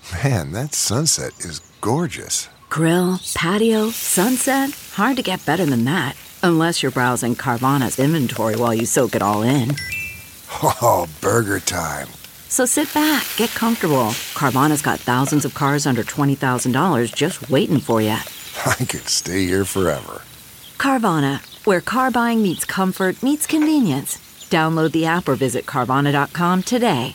Man, that sunset is gorgeous. Grill, patio, sunset. Hard to get better than that. Unless you're browsing Carvana's inventory while you soak it all in. Oh, burger time. So sit back, get comfortable. Carvana's got thousands of cars under $20,000 just waiting for you. I could stay here forever. Carvana, where car buying meets comfort meets convenience. Download the app or visit Carvana.com today.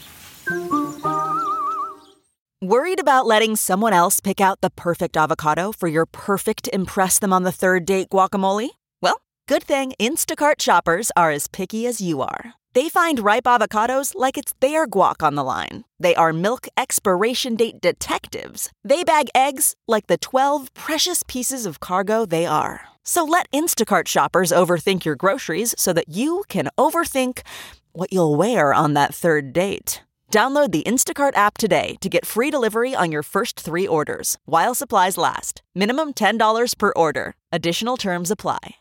Worried about letting someone else pick out the perfect avocado for your perfect impress them on the third date guacamole? Well, good thing Instacart shoppers are as picky as you are. They find ripe avocados like it's their guac on the line. They are milk expiration date detectives. They bag eggs like the 12 precious pieces of cargo they are. So let Instacart shoppers overthink your groceries so that you can overthink what you'll wear on that third date. Download the Instacart app today to get free delivery on your first 3 orders, while supplies last. Minimum $10 per order. Additional terms apply.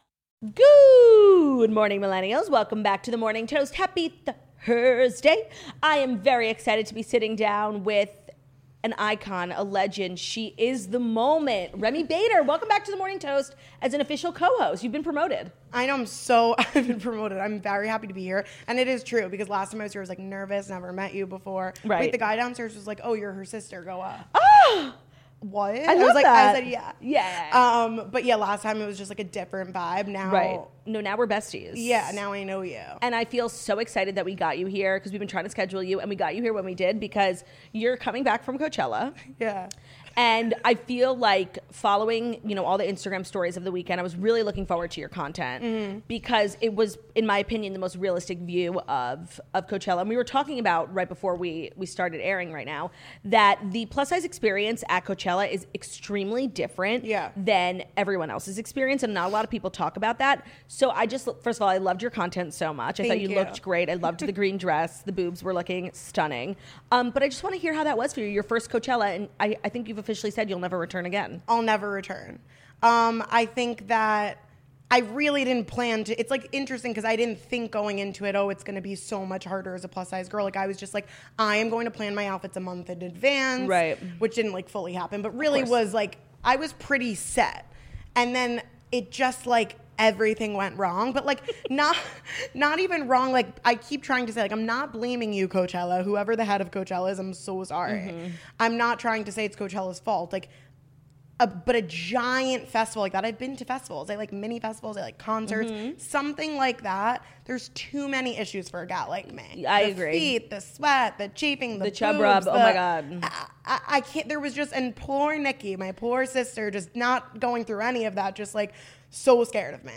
Good morning, millennials. Welcome back to the Morning Toast. Happy Thursday. I am very excited to be sitting down with an icon, a legend. She is the moment. Remy Bader, welcome back to the Morning Toast as an official co-host. You've been promoted. I know, I've been promoted. I'm very happy to be here. And it is true, because last time I was here, I was like nervous, never met you before. Right. Wait, the guy downstairs was like, oh, you're her sister, go up. Oh! What? I love that. I said, yeah. Yeah. But yeah, last time it was just like a different vibe. Now. Right. No, now we're besties. Yeah, now I know you. And I feel so excited that we got you here because we've been trying to schedule you, and we got you here when we did because you're coming back from Coachella. Yeah. And I feel like following, all the Instagram stories of the weekend, I was really looking forward to your content because it was, in my opinion, the most realistic view of Coachella. And we were talking about right before we started airing right now that the plus size experience at Coachella is extremely different than everyone else's experience. And not a lot of people talk about that. So first of all, I loved your content so much. I thought you looked great. I loved the green dress. The boobs were looking stunning. But I just want to hear how that was for you, your first Coachella. And I think you've officially said you'll never return again. I'll never return. I think that I really didn't plan to. It's like interesting because I didn't think going into it, it's going to be so much harder as a plus size girl. Like I was just like, I am going to plan my outfits a month in advance. Right. Which didn't like fully happen, but really was like, I was pretty set. And then it just like, everything went wrong, but like not even wrong. Like I keep trying to say, like, I'm not blaming you, Coachella, whoever the head of Coachella is. I'm so sorry. I'm not trying to say it's Coachella's fault. Like, but a giant festival like that. I've been to festivals. I like mini festivals. I like concerts. Something like that. There's too many issues for a gal like me. I the agree. Feet, the sweat, the chafing, the chub boobs, rub. Oh my God. I can't. There was just, and poor Nikki, my poor sister, just not going through any of that. Just like so scared of me.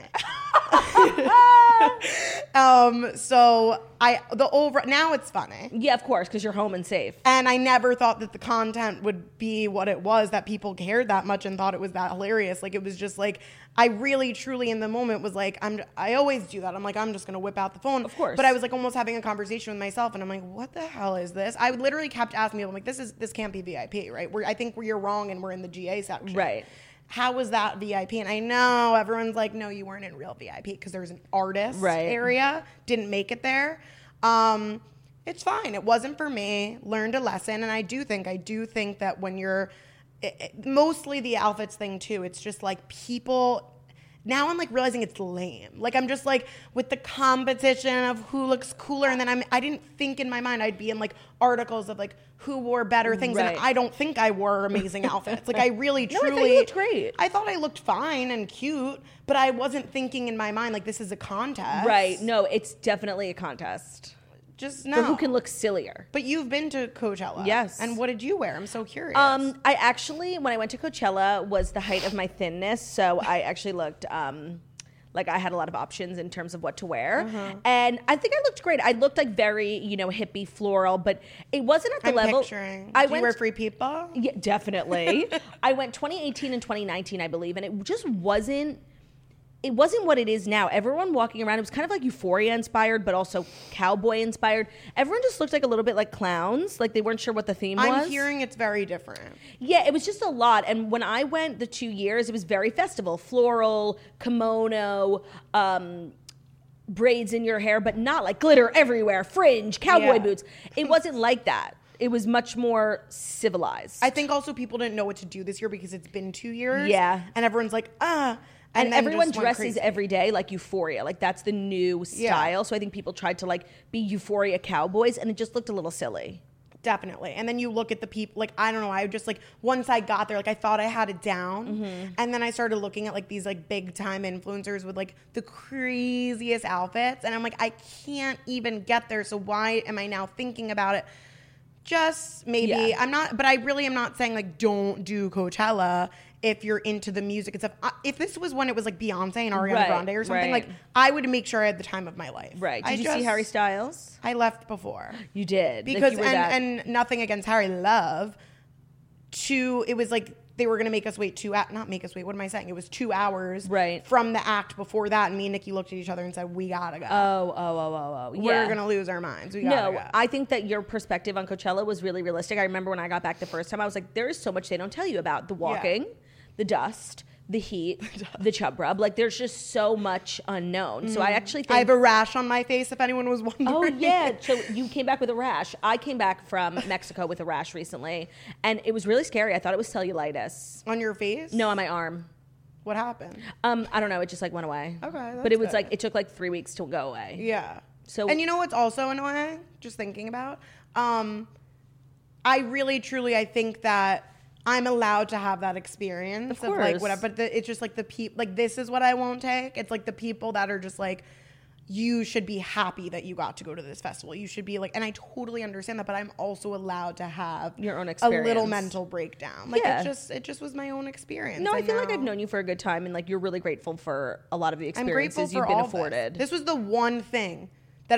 So now it's funny. Yeah, of course, because you're home and safe. And I never thought that the content would be what it was, that people cared that much and thought it was that hilarious. Like, it was just like, I really, truly in the moment was like, I always do that. I'm like, I'm just going to whip out the phone. Of course. But I was like almost having a conversation with myself and I'm like, what the hell is this? I literally kept asking people, I'm like, this can't be VIP, right? I think you're wrong and we're in the GA section. Right. How was that VIP? And I know everyone's like, no, you weren't in real VIP because there's an artist area. Didn't make it there. It's fine. It wasn't for me. Learned a lesson. And I do think that when you're, mostly the outfits thing too, it's just like people, now I'm like realizing it's lame. Like I'm just like with the competition of who looks cooler. And then I didn't think in my mind I'd be in like articles of like who wore better things. And I don't think I wore amazing outfits. Like I really, truly. I thought you looked great. I thought I looked fine and cute, but I wasn't thinking in my mind like this is a contest. Right. No, it's definitely a contest. Just no. For who can look sillier. But you've been to Coachella. Yes. And what did you wear? I'm so curious. I actually, when I went to Coachella, was the height of my thinness. So I actually looked like I had a lot of options in terms of what to wear. And I think I looked great. I looked like very, hippie floral, but it wasn't at the level. Picturing. Did you wear Free People? Yeah, definitely. I went 2018 and 2019, I believe, and it just wasn't. It wasn't what it is now. Everyone walking around, it was kind of like Euphoria inspired, but also cowboy inspired. Everyone just looked like a little bit like clowns, like they weren't sure what the theme was. I'm hearing it's very different. Yeah, it was just a lot. And when I went the 2 years, it was very festival, floral, kimono, braids in your hair, but not like glitter everywhere, fringe, cowboy boots. It wasn't like that. It was much more civilized. I think also people didn't know what to do this year because it's been 2 years. Yeah. And everyone's like, And And then everyone just went dresses crazy. every day like Euphoria. Like that's the new style. So I think people tried to like be Euphoria cowboys, and it just looked a little silly. Definitely. And then you look at the people, like, I don't know, I just like, once I got there, like, I thought I had it down. And then I started looking at like these like big time influencers with like the craziest outfits. And I'm like, I can't even get there. So why am I now thinking about it? Just maybe, Yeah. I'm not, but I really am not saying like, don't do Coachella if you're into the music and stuff. If this was when it was like Beyonce and Ariana Right, Grande or something, right. like, I would make sure I had the time of my life. Right. Did I you see just- Harry Styles? I left before. You did. Like, Because you were that- and nothing against Harry Love. It was like they were gonna make us wait not make us wait. What am I saying? It was 2 hours Right. from the act before that, and me and Nikki looked at each other and said, "We gotta go. Oh. We're Yeah. gonna lose our minds. We gotta No, go." I think that your perspective on Coachella was really realistic. I remember when I got back the first time, I was like, there is so much they don't tell you about the walking, the dust, the heat, the chub rub. Like, there's just so much unknown. So I actually think I have a rash on my face. If anyone was wondering. Oh, yeah. So you came back with a rash. I came back from Mexico with a rash recently, and it was really scary. I thought it was cellulitis. On your face? No, on my arm. What happened? I don't know. It just like went away. Okay, but that's it was good. like, it took like 3 weeks to go away. Yeah. So- and you know what's also annoying? Just thinking about. I really, truly, I think that I'm allowed to have that experience Of like course. whatever. But it's just like the people. Like this is what I won't take. It's like the people that are just like, you should be happy that you got to go to this festival. You should be like, and I totally understand that. But I'm also allowed to have Your own a experience. little mental breakdown. Like Yeah. it just was my own experience. No, I And feel like now- I've known you for a good time, and like you're really grateful for a lot of the I'm grateful experiences for you've been all afforded. This was the one thing that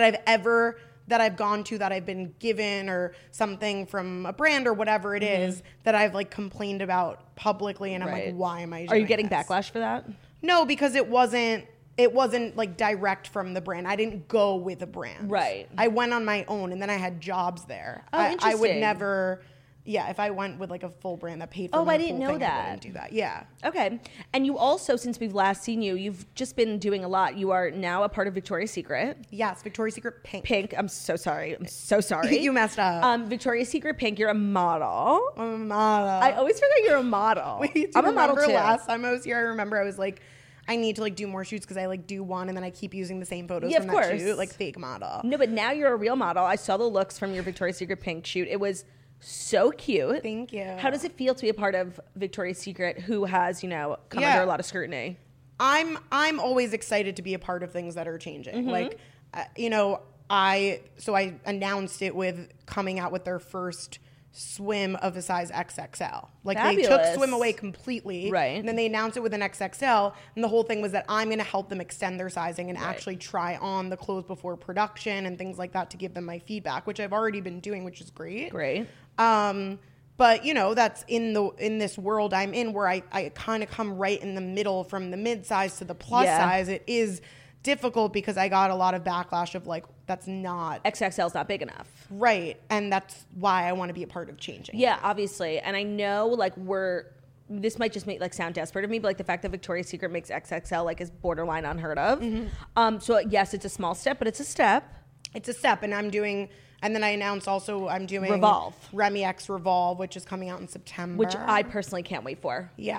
I've gone to, that I've been given, or something from a brand or whatever it is, that I've like complained about publicly, and I'm Right. like, why am I doing Are you getting this? backlash for that? No, because it wasn't like direct from the brand. I didn't go with a brand. Right. I went on my own, and then I had jobs there. Oh, I would interesting. never. Yeah, if I went with like a full brand that paid for Oh, my I didn't full know thing, that. I wouldn't do that. Yeah. Okay. And you also, since we've last seen you, you've just been doing a lot. You are now a part of Victoria's Secret. Yes, Victoria's Secret Pink. Pink. I'm so sorry. I'm so sorry. You messed up. Victoria's Secret Pink. You're a model. I'm a model. I always forget you're a model. Wait, do you I'm a model remember too. last time I was here? I remember I was like, I need to like do more shoots because I like do one and then I keep using the same photos Yeah, from of that course. shoot, like fake model. No, but now you're a real model. I saw the looks from your Victoria's Secret Pink shoot. It was so cute. Thank you. How does it feel to be a part of Victoria's Secret, who has, come Yeah. under a lot of scrutiny? I'm always excited to be a part of things that are changing. Mm-hmm. Like, I announced it with coming out with their first swim of a size XXL. Like they took Fabulous. swim away completely. Right. And then they announced it with an XXL. And the whole thing was that I'm going to help them extend their sizing and actually try on the clothes before production and things like that to give them my feedback, which I've already been doing, which is great. Great. But that's in this world I'm in, where I kind of come right in the middle from the mid size to the plus Yeah. size. It is difficult because I got a lot of backlash of like, that's not XXL's not big enough. right. And that's why I want to be a part of changing. Yeah, obviously. And I know this might just make sound desperate of me, but like the fact that Victoria's Secret makes XXL like is borderline unheard of. So yes, it's a small step, but it's a step. It's a step, and and then I announced also I'm doing Revolve. Remy X Revolve, which is coming out in September. Which I personally can't wait for. Yeah.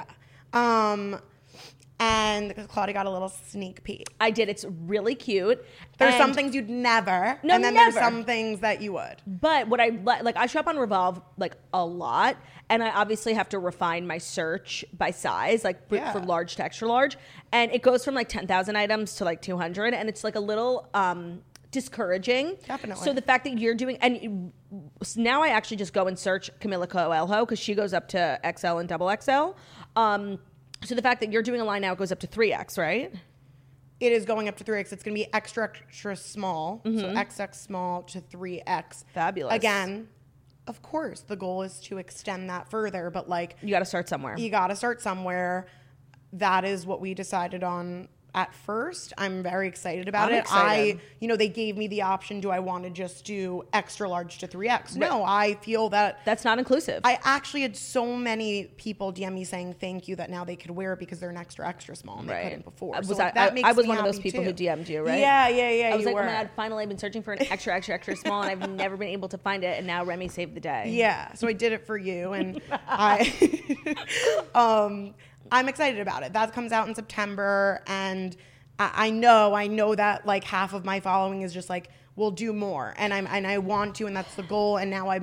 And Claudia got a little sneak peek. I did. It's really cute. There's And- some things you'd never, No, and then never. there's some things that you would. But what I shop on Revolve like a lot, and I obviously have to refine my search by size, like Yeah. for large to extra large, and it goes from like 10,000 items to like 200, and it's like a little discouraging. Definitely. So the fact that you're doing, now I actually just go and search Camila Coelho because she goes up to XL and double XL. So the fact that you're doing a line now, it goes up to 3X, right? It is going up to 3X. It's going to be extra small. So XX small to 3X. Fabulous. Again, of course, the goal is to extend that further, but like You got to start somewhere. you got to start somewhere. That is what we decided on at first. I'm very excited about it. Excited. They gave me the option. Do I want to just do extra large to 3X? No, I feel that that's not inclusive. I actually had so many people DM me saying thank you that now they could wear it because they're an extra small and they couldn't before. I was one of those people who DM'd you, right? Yeah. I was like, oh my God, finally I've been searching for an extra small and I've never been able to find it, and now Remy saved the day. Yeah, so I did it for you, and I'm excited about it. That comes out in September, and I know that like half of my following is just like, we'll do more, and I want to, and that's the goal. And now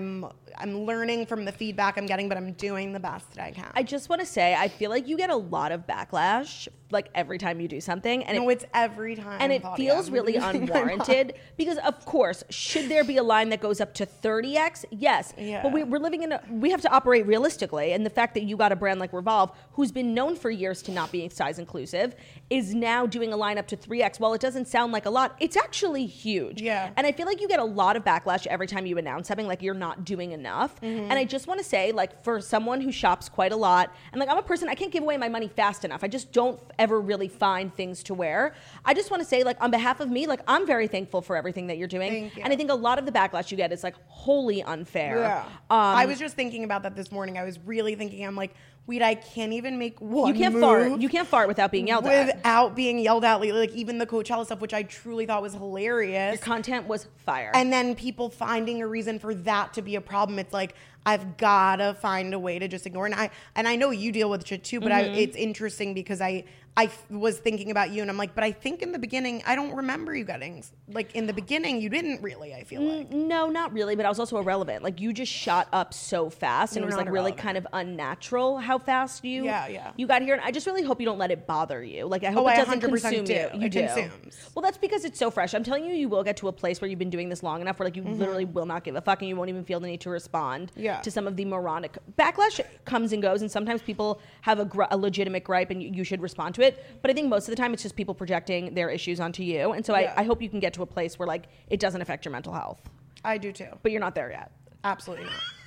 I'm learning from the feedback I'm getting, but I'm doing the best that I can. I just want to say, I feel like you get a lot of backlash like every time you do something, and it's every time, and it feels really unwarranted because, of course, should there be a line that goes up to 30x? Yes, but we're living we have to operate realistically, and the fact that you got a brand like Revolve, who's been known for years to not being size inclusive, is now doing a line up to 3x. While it doesn't sound like a lot, it's actually huge. Yeah, and I feel like you get a lot of backlash every time you announce something like you're not doing enough. And I just want to say, like, for someone who shops quite a lot, and like I'm a person, I can't give away my money fast enough. I just don't ever really find things to wear. I just want to say, like, on behalf of me, like, I'm very thankful for everything that you're doing. Thank you. And I think a lot of the backlash you get is like wholly unfair. Yeah. I was just thinking about that this morning. I was really thinking, I'm like, wait, I can't even make one move. You can't fart without being yelled at. Without being yelled at. Like even the Coachella stuff, which I truly thought was hilarious. Your content was fire. And then people finding a reason for that to be a problem. It's like, I've got to find a way to just ignore it. And I know you deal with shit too, but it's interesting because I was thinking about you, and I'm like, but I think in the beginning, I don't remember you getting, like, in the beginning, you didn't really, I feel like. No, not really, but I was also irrelevant. Like, you just shot up so fast, and it was, like, really kind of unnatural how fast you got here. And I just really hope you don't let it bother you. Like, I hope it doesn't consume you. It consumes. Well, that's because it's so fresh. I'm telling you, you will get to a place where you've been doing this long enough where, like, you literally will not give a fuck, and you won't even feel the need to respond to some of the moronic backlash. Comes and goes, and sometimes people have a legitimate gripe, and you should respond to it. But I think most of the time it's just people projecting their issues onto you. And so I hope you can get to a place where, like, it doesn't affect your mental health. I do too. But you're not there yet. Absolutely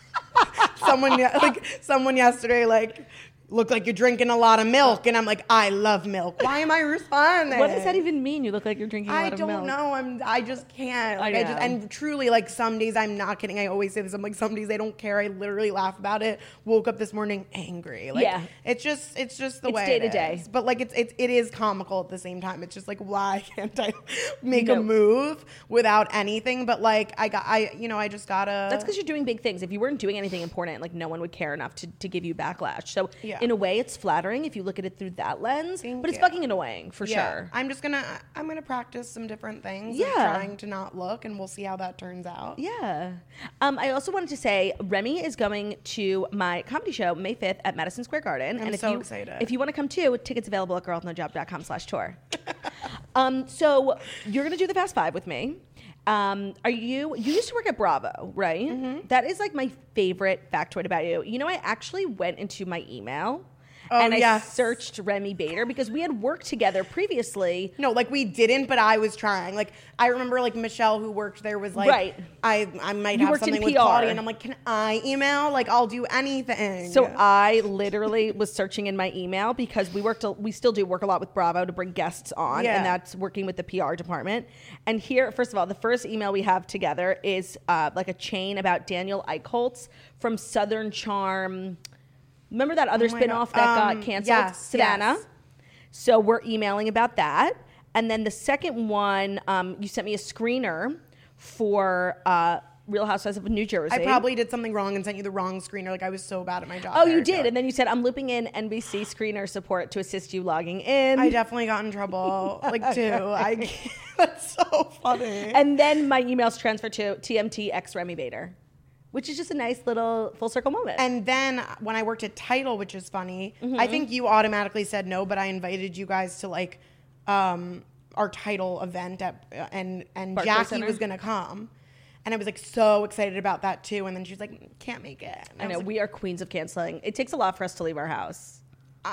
not. Someone yesterday, like, look like you're drinking a lot of milk, and I'm like, I love milk. Why am I responding? What does that even mean? You look like you're drinking a lot of milk. I don't know. I just can't. Like, and truly, like, some days, I'm not kidding. I always say this. I'm like, some days I don't care. I literally laugh about it. Woke up this morning angry. Like, it's just the way day to day. But like, it is comical at the same time. It's just like, why can't I make a move without anything? But like, I just gotta. That's because you're doing big things. If you weren't doing anything important, like, no one would care enough to give you backlash. So in a way, it's flattering if you look at it through that lens, but it's fucking annoying for sure. I'm gonna practice some different things. Trying to not look, and we'll see how that turns out. I also wanted to say Remy is going to my comedy show May 5th at Madison Square Garden. I'm so excited. If you want to come too, tickets available at girlwithnojob.com/tour. So you're gonna do the Fast Five with me. You used to work at Bravo, right? Mm-hmm. That is like my favorite factoid about you. You know, I actually went into my email and I searched Remy Bader because we had worked together previously. No, like we didn't, but I was trying. Like I remember, like Michelle, who worked there, was like, I might have something with Claudia, and I'm like, can I email? Like I'll do anything. So I literally was searching in my email because we still do work a lot with Bravo to bring guests on, and that's working with the PR department. And here, first of all, the first email we have together is like a chain about Daniel Eichholz from Southern Charm. Remember that other spinoff that got canceled? Savannah. Yes. So we're emailing about that. And then the second one, you sent me a screener for Real Housewives of New Jersey. I probably did something wrong and sent you the wrong screener. Like I was so bad at my job. Oh, you did. And then you said, I'm looping in NBC screener support to assist you logging in. I definitely got in trouble. Like too. That's so funny. And then my emails transferred to TMT X Remy Bader, which is just a nice little full circle moment. And then when I worked at Tidal, which is funny, I think you automatically said no, but I invited you guys to like our Tidal event and Barclays Jackie Center was gonna come. And I was like so excited about that too. And then she's like, can't make it. I know, we are queens of canceling. It takes a lot for us to leave our house.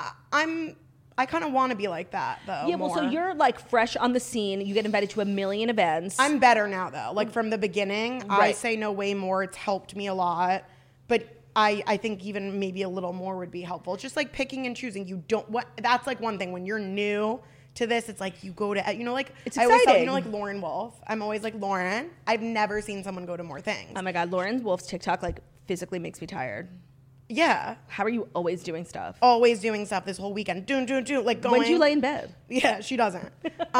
I kind of want to be like that, though. Yeah, well, so you're like fresh on the scene. You get invited to a million events. I'm better now, though. Like from the beginning, I say no way more. It's helped me a lot. But I think even maybe a little more would be helpful. It's just like picking and choosing. That's like one thing when you're new To this, it's like you go to, like It's I always tell, exciting. like Lauren Wolf. I'm always like, Lauren, I've never seen someone go to more things. Oh my God, Lauren Wolf's TikTok like physically makes me tired. Yeah. How are you always doing stuff? Always doing stuff this whole weekend. Doing, like going. When do you lay in bed? Yeah, she doesn't.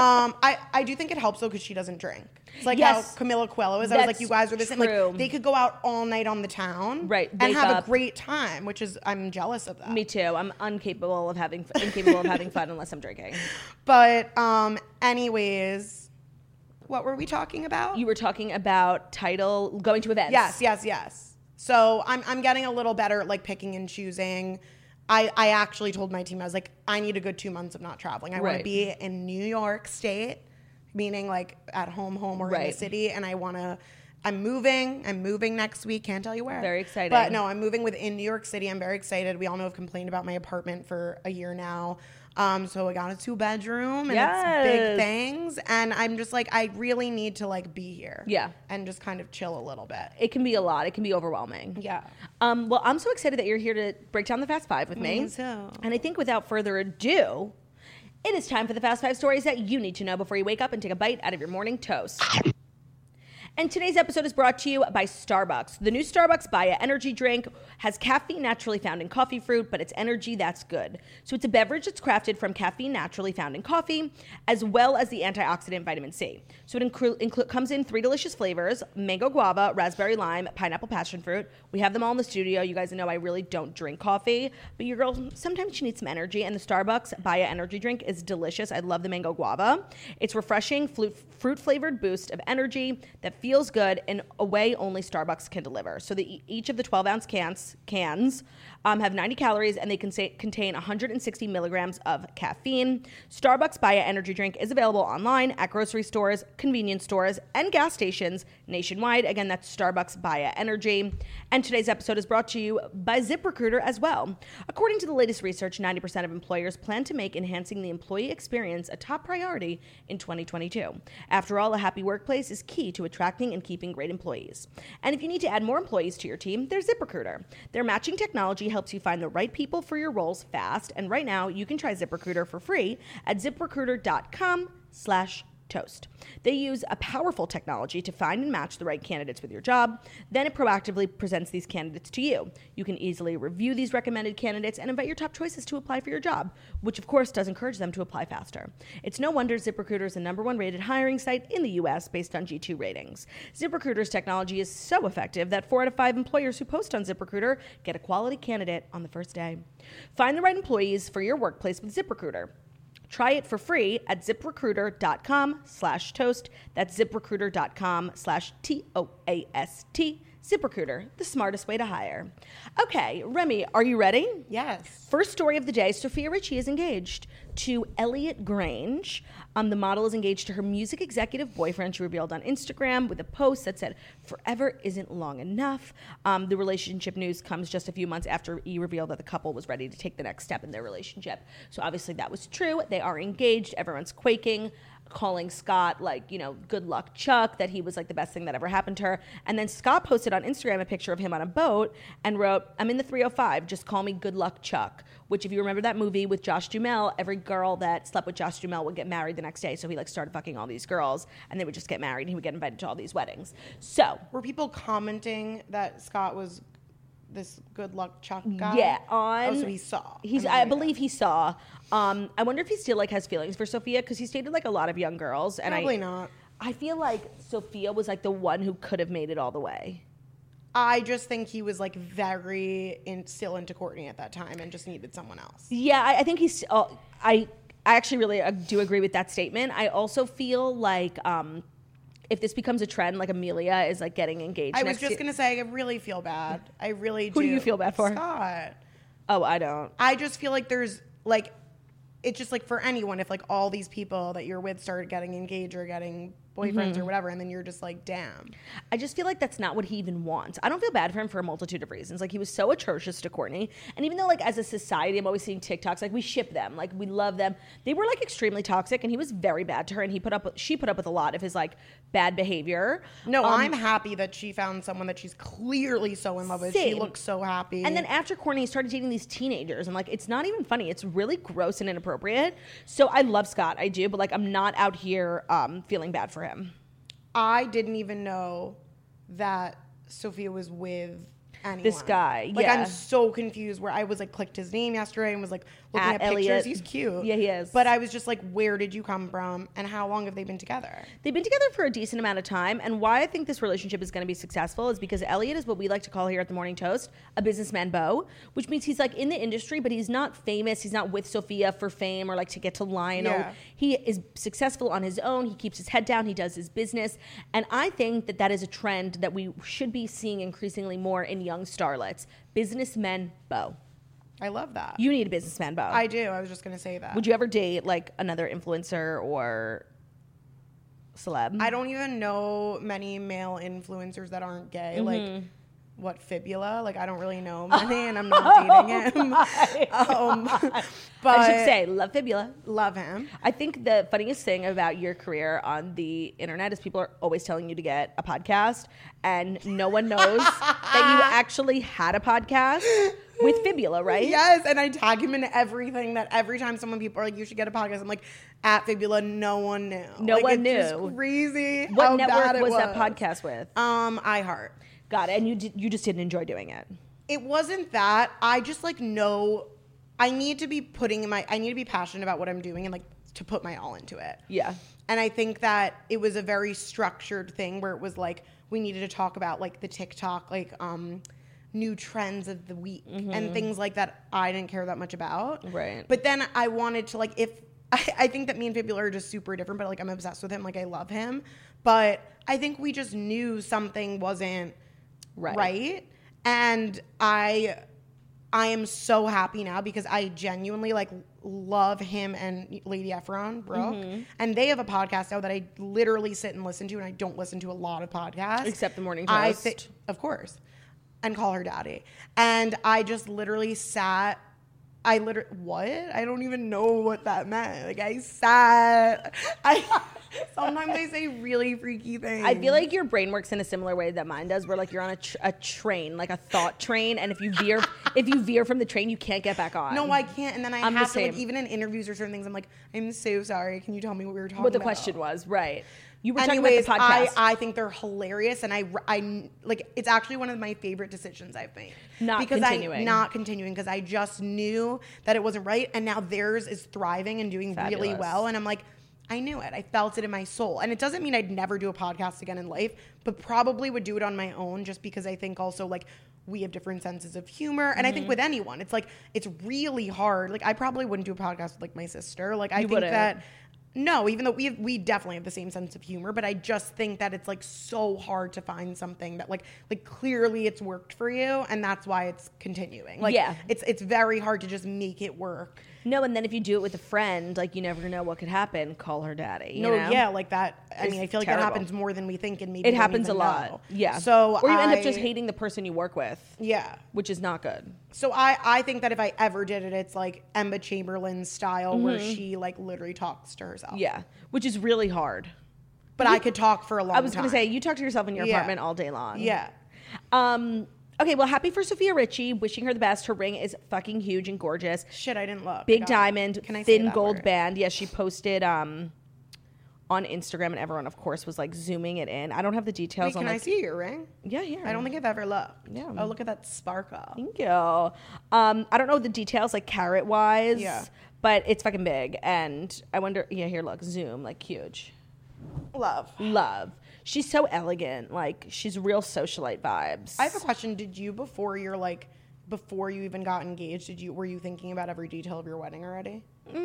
I do think it helps though because she doesn't drink. It's like Yes. how Camila Coelho is. I was like, That's you guys are the same. true. Like they could go out all night on the town, Right, and wake have up. a great time, which is I'm jealous of that. Me too. I'm incapable of having fun unless I'm drinking. But anyways, what were we talking about? You were talking about going to events. Yes. So I'm getting a little better at like picking and choosing. I actually told my team, I was like, I need a good 2 months of not traveling. I want Right. to be in New York State, meaning like at home or in the Right. city. And I'm moving next week. Can't tell you where. Very exciting. But no, I'm moving within New York City. I'm very excited. We all know I've complained about my apartment for a year now. So I got a 2-bedroom and Yes. it's big things. And I'm just like, I really need to like be here. Yeah. And just kind of chill a little bit. It can be a lot. It can be overwhelming. Yeah. Well, I'm so excited that you're here to break down the Fast Five with me. Me too. And I think without further ado, it is time for the Fast Five stories that you need to know before you wake up and take a bite out of your morning toast. And today's episode is brought to you by Starbucks. The new Starbucks Baya energy drink has caffeine naturally found in coffee fruit, but it's energy that's good. So it's a beverage that's crafted from caffeine naturally found in coffee, as well as the antioxidant vitamin C. So it comes in 3 delicious flavors: mango guava, raspberry lime, pineapple passion fruit. We have them all in the studio. You guys know I really don't drink coffee, but your girl, sometimes she needs some energy, and the Starbucks Baya energy drink is delicious. I love the mango guava. It's refreshing, fruit-flavored boost of energy that feels good in a way only Starbucks can deliver. So each of the 12-ounce cans have 90 calories, and they contain 160 milligrams of caffeine. Starbucks Baya energy drink is available online at grocery stores, convenience stores, and gas stations nationwide. Again, that's Starbucks Baya energy. And today's episode is brought to you by ZipRecruiter as well. According to the latest research, 90% of employers plan to make enhancing the employee experience a top priority in 2022. After all, a happy workplace is key to attracting and keeping great employees. And if you need to add more employees to your team, there's ZipRecruiter. Their matching technology helps you find the right people for your roles fast. And right now, you can try ZipRecruiter for free at ZipRecruiter.com/toast. They use a powerful technology to find and match the right candidates with your job. Then it proactively presents these candidates to you. You can easily review these recommended candidates and invite your top choices to apply for your job, which of course does encourage them to apply faster. It's no wonder ZipRecruiter is the #1 rated hiring site in the US based on G2 ratings. ZipRecruiter's technology is so effective that 4 out of 5 employers who post on ZipRecruiter get a quality candidate on the first day. Find the right employees for your workplace with ZipRecruiter. Try it for free at ZipRecruiter.com/toast. That's ZipRecruiter.com/TOAST. ZipRecruiter, the smartest way to hire. Okay, Remy, are you ready? Yes. First story of the day, Sophia Richie is engaged to Elliot Grange. The model is engaged to her music executive boyfriend. She revealed on Instagram with a post that said, "Forever isn't long enough." The relationship news comes just a few months after E revealed that the couple was ready to take the next step in their relationship. So obviously that was true. They are engaged. Everyone's quaking, calling Scott good luck Chuck, that he was like the best thing that ever happened to her. And then Scott posted on Instagram a picture of him on a boat and wrote, "I'm in the 305, just call me good luck Chuck," which if you remember that movie with Josh Duhamel, every girl that slept with Josh Duhamel would get married the next day. So he started fucking all these girls and they would just get married and he would get invited to all these weddings. So Were people commenting that Scott was this good luck Chuck guy? yeah, so he saw. I believe he saw. I wonder if he still has feelings for Sophia, because he's dated a lot of young girls. And Probably not. I feel like Sophia was the one who could have made it all the way. I just think he was still into Courtney at that time and just needed someone else. Yeah, I think he's. I actually really do agree with that statement. I also feel if this becomes a trend, Amelia is getting engaged. I was just gonna say, I really feel bad. I really do. Who do you feel bad for? Scott. Oh, I don't. I just feel like there's it's just for anyone, if all these people that you're with start getting engaged or getting boyfriends or whatever, and then you're just like, damn. I just feel like that's not what he even wants. I don't feel bad for him for a multitude of reasons. Like, he was so atrocious to Courtney. And even though, like, as a society, I'm always seeing TikToks, like, we ship them. Like, we love them. They were, like, extremely toxic, and he was very bad to her, and she put up with a lot of his, like, bad behavior. No, I'm happy that she found someone that she's clearly so in love with. She looks so happy. And then after Courtney started dating these teenagers, and, like, it's not even funny. It's really gross and inappropriate. So I love Scott. I do. But, like, I'm not out here feeling bad for him. I didn't even know that Sophia was with anyone. This guy, Like, yeah. I'm so confused where I was like, clicked his name yesterday and was like looking at pictures. Elliot. He's cute. Yeah, he is. But I was just like, where did you come from and how long have they been together? They've been together for a decent amount of time, and why I think this relationship is going to be successful is because Elliot is what we like to call here at the Morning Toast a businessman beau, which means he's like in the industry, but he's not famous. He's not with Sophia for fame or like to get to Lionel. Yeah. He is successful on his own. He keeps his head down. He does his business, and I think that that is a trend that we should be seeing increasingly more in young starlets. Businessmen beau. I love that. You need a businessman beau. I do. I was just going to say that. Would you ever date like another influencer or celeb? I don't even know many male influencers that aren't gay. Like, what, Fibula? Like, I don't really know many, and I'm not dating him. But I should say, love Fibula. love him. I think the funniest thing about your career on the internet is people are always telling you to get a podcast, and no one knows that you actually had a podcast with Fibula, right? Yes, and I tag him in everything. That every time people are like, you should get a podcast, I'm like, at Fibula. No one knew. No like, one it's knew. Just crazy. What how bad network it was that podcast with? iHeart. Got it. And you just didn't enjoy doing it. It wasn't that. I just like know I need to be passionate about what I'm doing and like to put my all into it. Yeah. And I think that it was a very structured thing where it was like we needed to talk about like the TikTok like new trends of the week and things like that I didn't care that much about. Right. But then I wanted to like I think that me and Fibula are just super different, but like I'm obsessed with him. Like I love him. But I think we just knew something wasn't right. And I am so happy now because I genuinely like love him and Lady Efron, Brooke. And they have a podcast now that I literally sit and listen to, and I don't listen to a lot of podcasts. Except The Morning Toast. Of course. And Call Her Daddy. And I just literally sat. What? I don't even know what that meant. Like sometimes I say really freaky things. I feel like your brain works in a similar way that mine does, where like you're on a train, like a thought train, and if you veer from the train, you can't get back on. No, I can't. And then I'm have the to like same. even in interviews or certain things, I'm like, I'm so sorry. Can you tell me what we were talking about? What the question was, right? You were Anyways, talking about the podcast. I think they're hilarious, and I like it's actually one of my favorite decisions I've made. Not continuing because I just knew that it wasn't right, and now theirs is thriving and doing really well, and I'm like, I knew it. I felt it in my soul, and it doesn't mean I'd never do a podcast again in life, but probably would do it on my own, just because I think also like we have different senses of humor, and I think with anyone, it's like it's really hard. Like I probably wouldn't do a podcast with like my sister. Like I think that. No, even though we definitely have the same sense of humor, but I just think that it's like so hard to find something that like clearly it's worked for you, and that's why it's continuing. Like it's very hard to just make it work. No, and then if you do it with a friend, like you never know what could happen. Call her daddy. You know? Yeah, like that. I mean, I feel like terrible. that happens more than we think, and maybe it happens a lot. Know. Yeah. So or you end up just hating the person you work with. Yeah, which is not good. So I think that if I ever did it, it's like Emma Chamberlain style, where she like literally talks to herself. Yeah, which is really hard. But I could talk for a long time. I was going to say, you talk to yourself in your apartment all day long. Yeah. Okay, well, happy for Sophia Richie. Wishing her the best. Her ring is fucking huge and gorgeous. Shit, I didn't look. Big diamond, Can I thin gold band. Yes, she posted on Instagram, and everyone, of course, was like zooming it in. I don't have the details. Wait, can I see your ring? Yeah, here. I don't think I've ever looked. Yeah. Oh, look at that sparkle. Thank you. I don't know the details, like carat wise. Yeah. But it's fucking big, and I wonder. Yeah, here, look, zoom, like huge. Love. She's so elegant. Like she's real socialite vibes. I have a question. Did you before you even got engaged, were you thinking about every detail of your wedding already?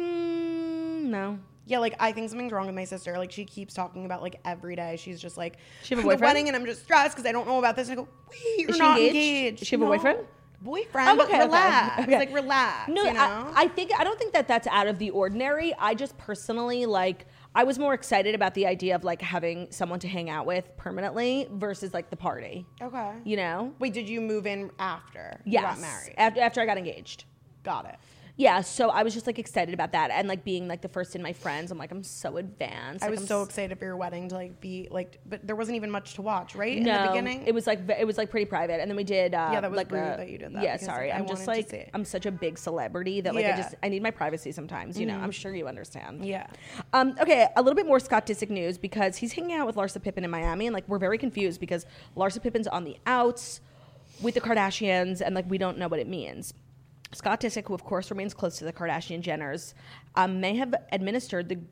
No. Yeah, like I think something's wrong with my sister. Like she keeps talking about like every day. She's just like, she have a boyfriend? boyfriend? Wedding, and I'm just stressed because I don't know about this. And I go, wait, you're Is she not engaged? Does she have a boyfriend? Boyfriend, okay, relax. okay. Like relax. No, you know? I don't think that that's out of the ordinary. I just personally like. I was more excited about the idea of like having someone to hang out with permanently versus like the party. Okay. You know? Wait, did you move in after you Yes. got married? After I got engaged. Got it. Yeah, so I was just like excited about that, and like being like the first in my friends. I'm like, I'm so advanced. I Like, was I'm so excited for your wedding to like be like, but there wasn't even much to watch, right? In the No, beginning? it was like pretty private, and then we did. Yeah, that was like rude that you did that Yeah, because, sorry. like, I I'm just wanted to see like it. I'm such a big celebrity that like Yeah. I need my privacy sometimes. You know, I'm sure you understand. Yeah. Okay, a little bit more Scott Disick news because he's hanging out with Larsa Pippen in Miami, and like we're very confused because Larsa Pippen's on the outs with the Kardashians, and like we don't know what it means. Scott Disick, who of course remains close to the Kardashian Jenners, may have administered the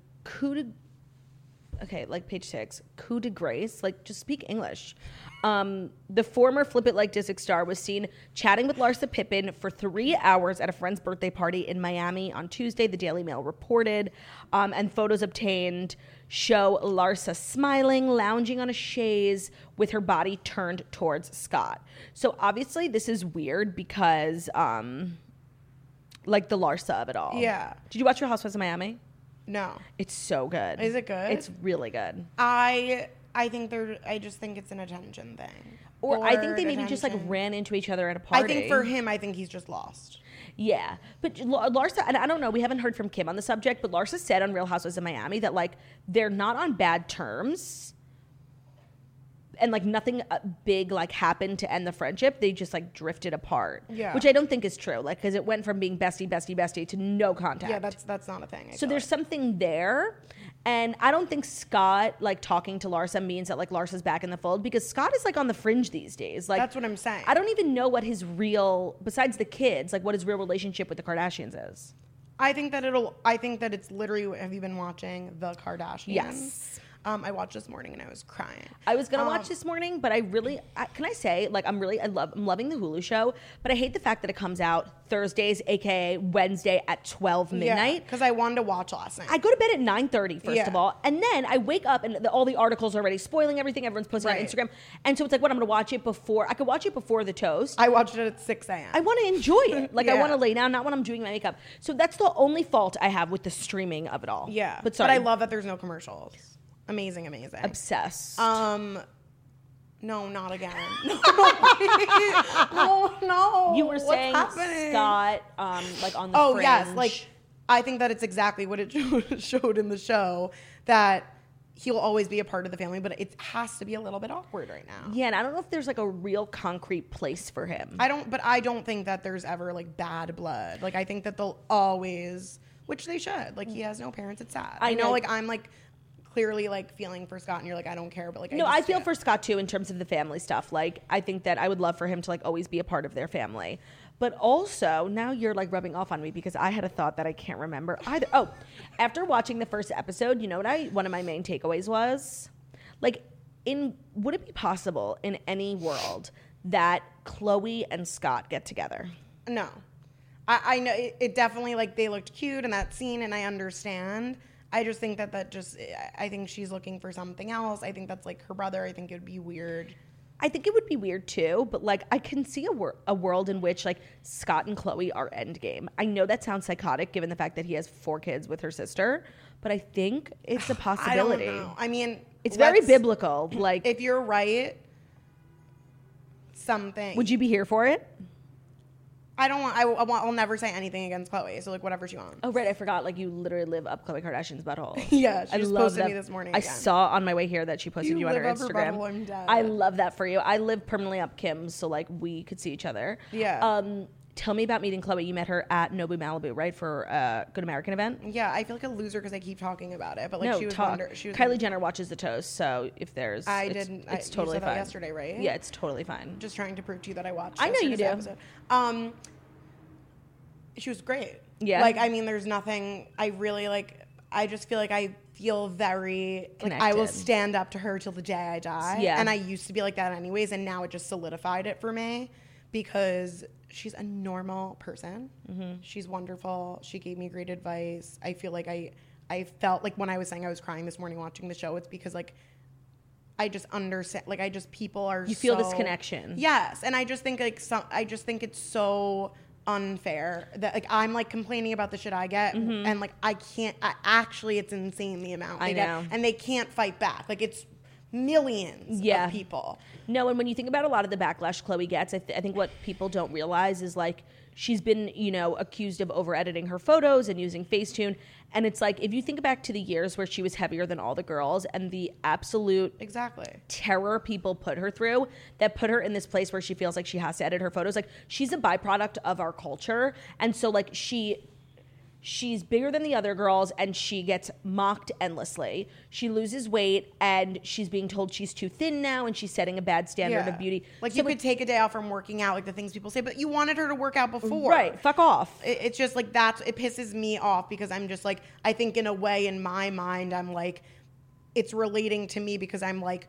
page 6, coup de grace, like just speak English. The former Flip It Like Disick star was seen chatting with Larsa Pippen for 3 hours at a friend's birthday party in Miami on Tuesday, the Daily Mail reported. And photos obtained show Larsa smiling, lounging on a chaise with her body turned towards Scott. So obviously this is weird because like the Larsa of it all. Yeah. Did you watch Real Housewives of Miami? No. It's so good. Is it good? It's really good. I just think it's an attention thing. Or I think they Bored maybe just like attention. ran into each other at a party. I think for him, I think he's just lost. Yeah. But Larsa, and I don't know, we haven't heard from Kim on the subject, but Larsa said on Real Housewives of Miami that like they're not on bad terms. And like nothing big like happened to end the friendship. They just like drifted apart. Yeah. Which I don't think is true. Like, because it went from being bestie to no contact. Yeah, that's not a thing. I So feel there's like. something there. And I don't think Scott like talking to Larsa means that like Larsa's back in the fold, because Scott is like on the fringe these days. Like That's what I'm saying. I don't even know what his real, besides the kids, like what his real relationship with the Kardashians is. I think that it's literally. Have you been watching The Kardashians? Yes. I watched this morning and I was crying. I was gonna watch this morning, but can I say, like, I'm loving the Hulu show, but I hate the fact that it comes out Thursdays, aka Wednesday at 12 midnight. Because I wanted to watch last night. I go to bed at 9:30 first Yeah. of all, and then I wake up and all the articles are already spoiling everything. Everyone's posting on Right. Instagram, and so it's like, what, I'm gonna watch it before. I could watch it before the toast. I watched it at 6 a.m. I want to enjoy it. Like I Yeah. want to lay down, not when I'm doing my makeup. So that's the only fault I have with the streaming of it all. Yeah. but sorry, I love that there's no commercials. Amazing. obsessed. No, not again. No. You were What's saying happening? Scott, like on the Oh fringe. yes, like I think that it's exactly what it showed in the show, that he'll always be a part of the family, but it has to be a little bit awkward right now. Yeah, and I don't know if there's like a real concrete place for him. I don't think that there's ever like bad blood. Like I think that they'll always, which they should. Like he has no parents. It's sad. I know. Like I'm like clearly like feeling for Scott, and you're like, I don't care, but like No, I feel for Scott too in terms of the family stuff. Like I think that I would love for him to like always be a part of their family. But also, now you're like rubbing off on me because I had a thought that I can't remember either. Oh, after watching the first episode, you know what one of my main takeaways was? Like, would it be possible in any world that Khloe and Scott get together? No. I know it definitely, like, they looked cute in that scene, and I understand. I just think I think she's looking for something else. I think that's like her brother. I think it would be weird. I think it would be weird too, but like I can see a world in which like Scott and Khloe are endgame. I know that sounds psychotic given the fact that he has 4 kids with her sister, but I think it's a possibility. I don't know. I mean, it's very biblical. Like, if you're right, something. would you be here for it? I don't want. I'll never say anything against Chloe. So like whatever she wants. Oh right, I forgot. Like you literally live up Khloe Kardashian's butthole. Yeah, she I just love posted that. me this morning I again. saw on my way here that she posted You you on her live up her Instagram. butthole, I'm dead. I love that for you. I live permanently up Kim's, so like we could see each other. Yeah. Tell me about meeting Khloe. You met her at Nobu Malibu, right, for a Good American event? Yeah, I feel like a loser because I keep talking about it. But like No, she was talk. Kylie Jenner watches the toast, so if there's, it's you totally said that fine. yesterday, right? Yeah, it's totally fine. Just trying to prove to you that I watched. I know you yesterday's do. Episode. She was great. Yeah. Like, I mean, there's nothing. I really like. I just feel like I feel very like I will Connected. stand up to her till the day I die. Yeah. And I used to be like that anyways, and now it just solidified it for me because she's a normal person. Mm-hmm. She's wonderful. She gave me great advice. I feel like I felt like when I was saying I was crying this morning watching the show, it's because like I just understand. Like people are. You feel this so- connection. Yes, and I just think like I just think it's so unfair that like I'm like complaining about the shit I get and like actually it's insane the amount they get and they can't fight back. Like it's millions of people. No, and when you think about a lot of the backlash Khloe gets, I think what people don't realize is like she's been, you know, accused of over editing her photos and using Facetune. And it's like, if you think back to the years where she was heavier than all the girls and the absolute terror people put her through that put her in this place where she feels like she has to edit her photos. Like she's a byproduct of our culture. And so like she's bigger than the other girls and she gets mocked endlessly. She loses weight and she's being told she's too thin now and she's setting a bad standard of beauty. Like so you could take a day off from working out, like the things people say, but you wanted her to work out before. Right, fuck off. It's just like it pisses me off because I'm just like, I think in a way in my mind, I'm like, it's relating to me because I'm like,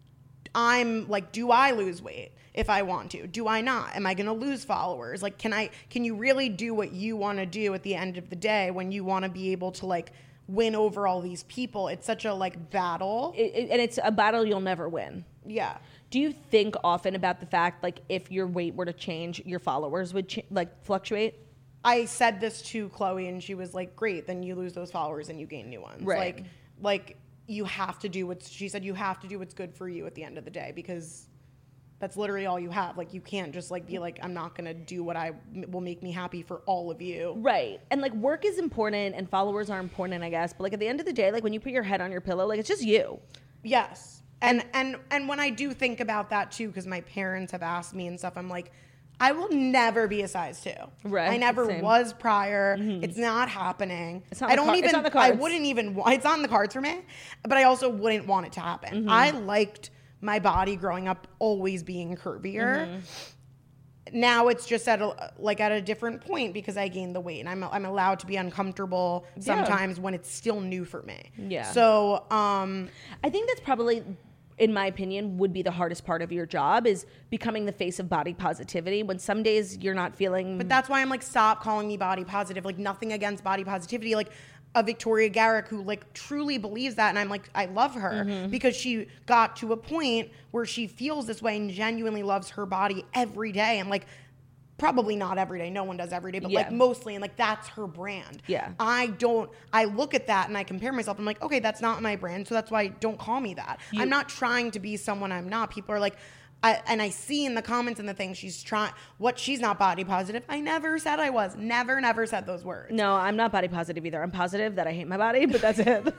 do I lose weight? If I want to, do I not? Am I going to lose followers? Like, can you really do what you want to do at the end of the day when you want to be able to like win over all these people? It's such a like battle. And it's a battle you'll never win. Yeah. Do you think often about the fact, like, if your weight were to change, your followers would fluctuate? I said this to Khloe and she was like, great, then you lose those followers and you gain new ones. Right. Like you have to do she said you have to do what's good for you at the end of the day because that's literally all you have. Like, you can't just, like, be like, I'm not going to do what will make me happy for all of you. Right. And, like, work is important and followers are important, I guess. But, like, at the end of the day, like, when you put your head on your pillow, like, it's just you. Yes. And when I do think about that, too, because my parents have asked me and stuff, I'm like, I will never be a size 2. Right. I never was prior. Mm-hmm. It's not happening. It's not it's on the cards. I wouldn't even, it's on the cards for me, but I also wouldn't want it to happen. Mm-hmm. I liked my body growing up always being curvier. Mm-hmm. Now it's just at a different point because I gained the weight and I'm allowed to be uncomfortable sometimes when it's still new for me. Yeah. So I think that's probably, in my opinion, would be the hardest part of your job is becoming the face of body positivity when some days you're not feeling. But that's why I'm like, stop calling me body positive. Like nothing against body positivity. Like a Victoria Garrick who like truly believes that, and I'm like, I love her because she got to a point where she feels this way and genuinely loves her body every day. And like, probably not every day, no one does every day, but like mostly, and like that's her brand. Yeah. I look at that and I compare myself. I'm like, okay, that's not my brand, so that's why don't call me that. I'm not trying to be someone I'm not. People are like, I see in the comments and the things she's not body positive. I never said I was. Never said those words. No, I'm not body positive either. I'm positive that I hate my body, but that's it.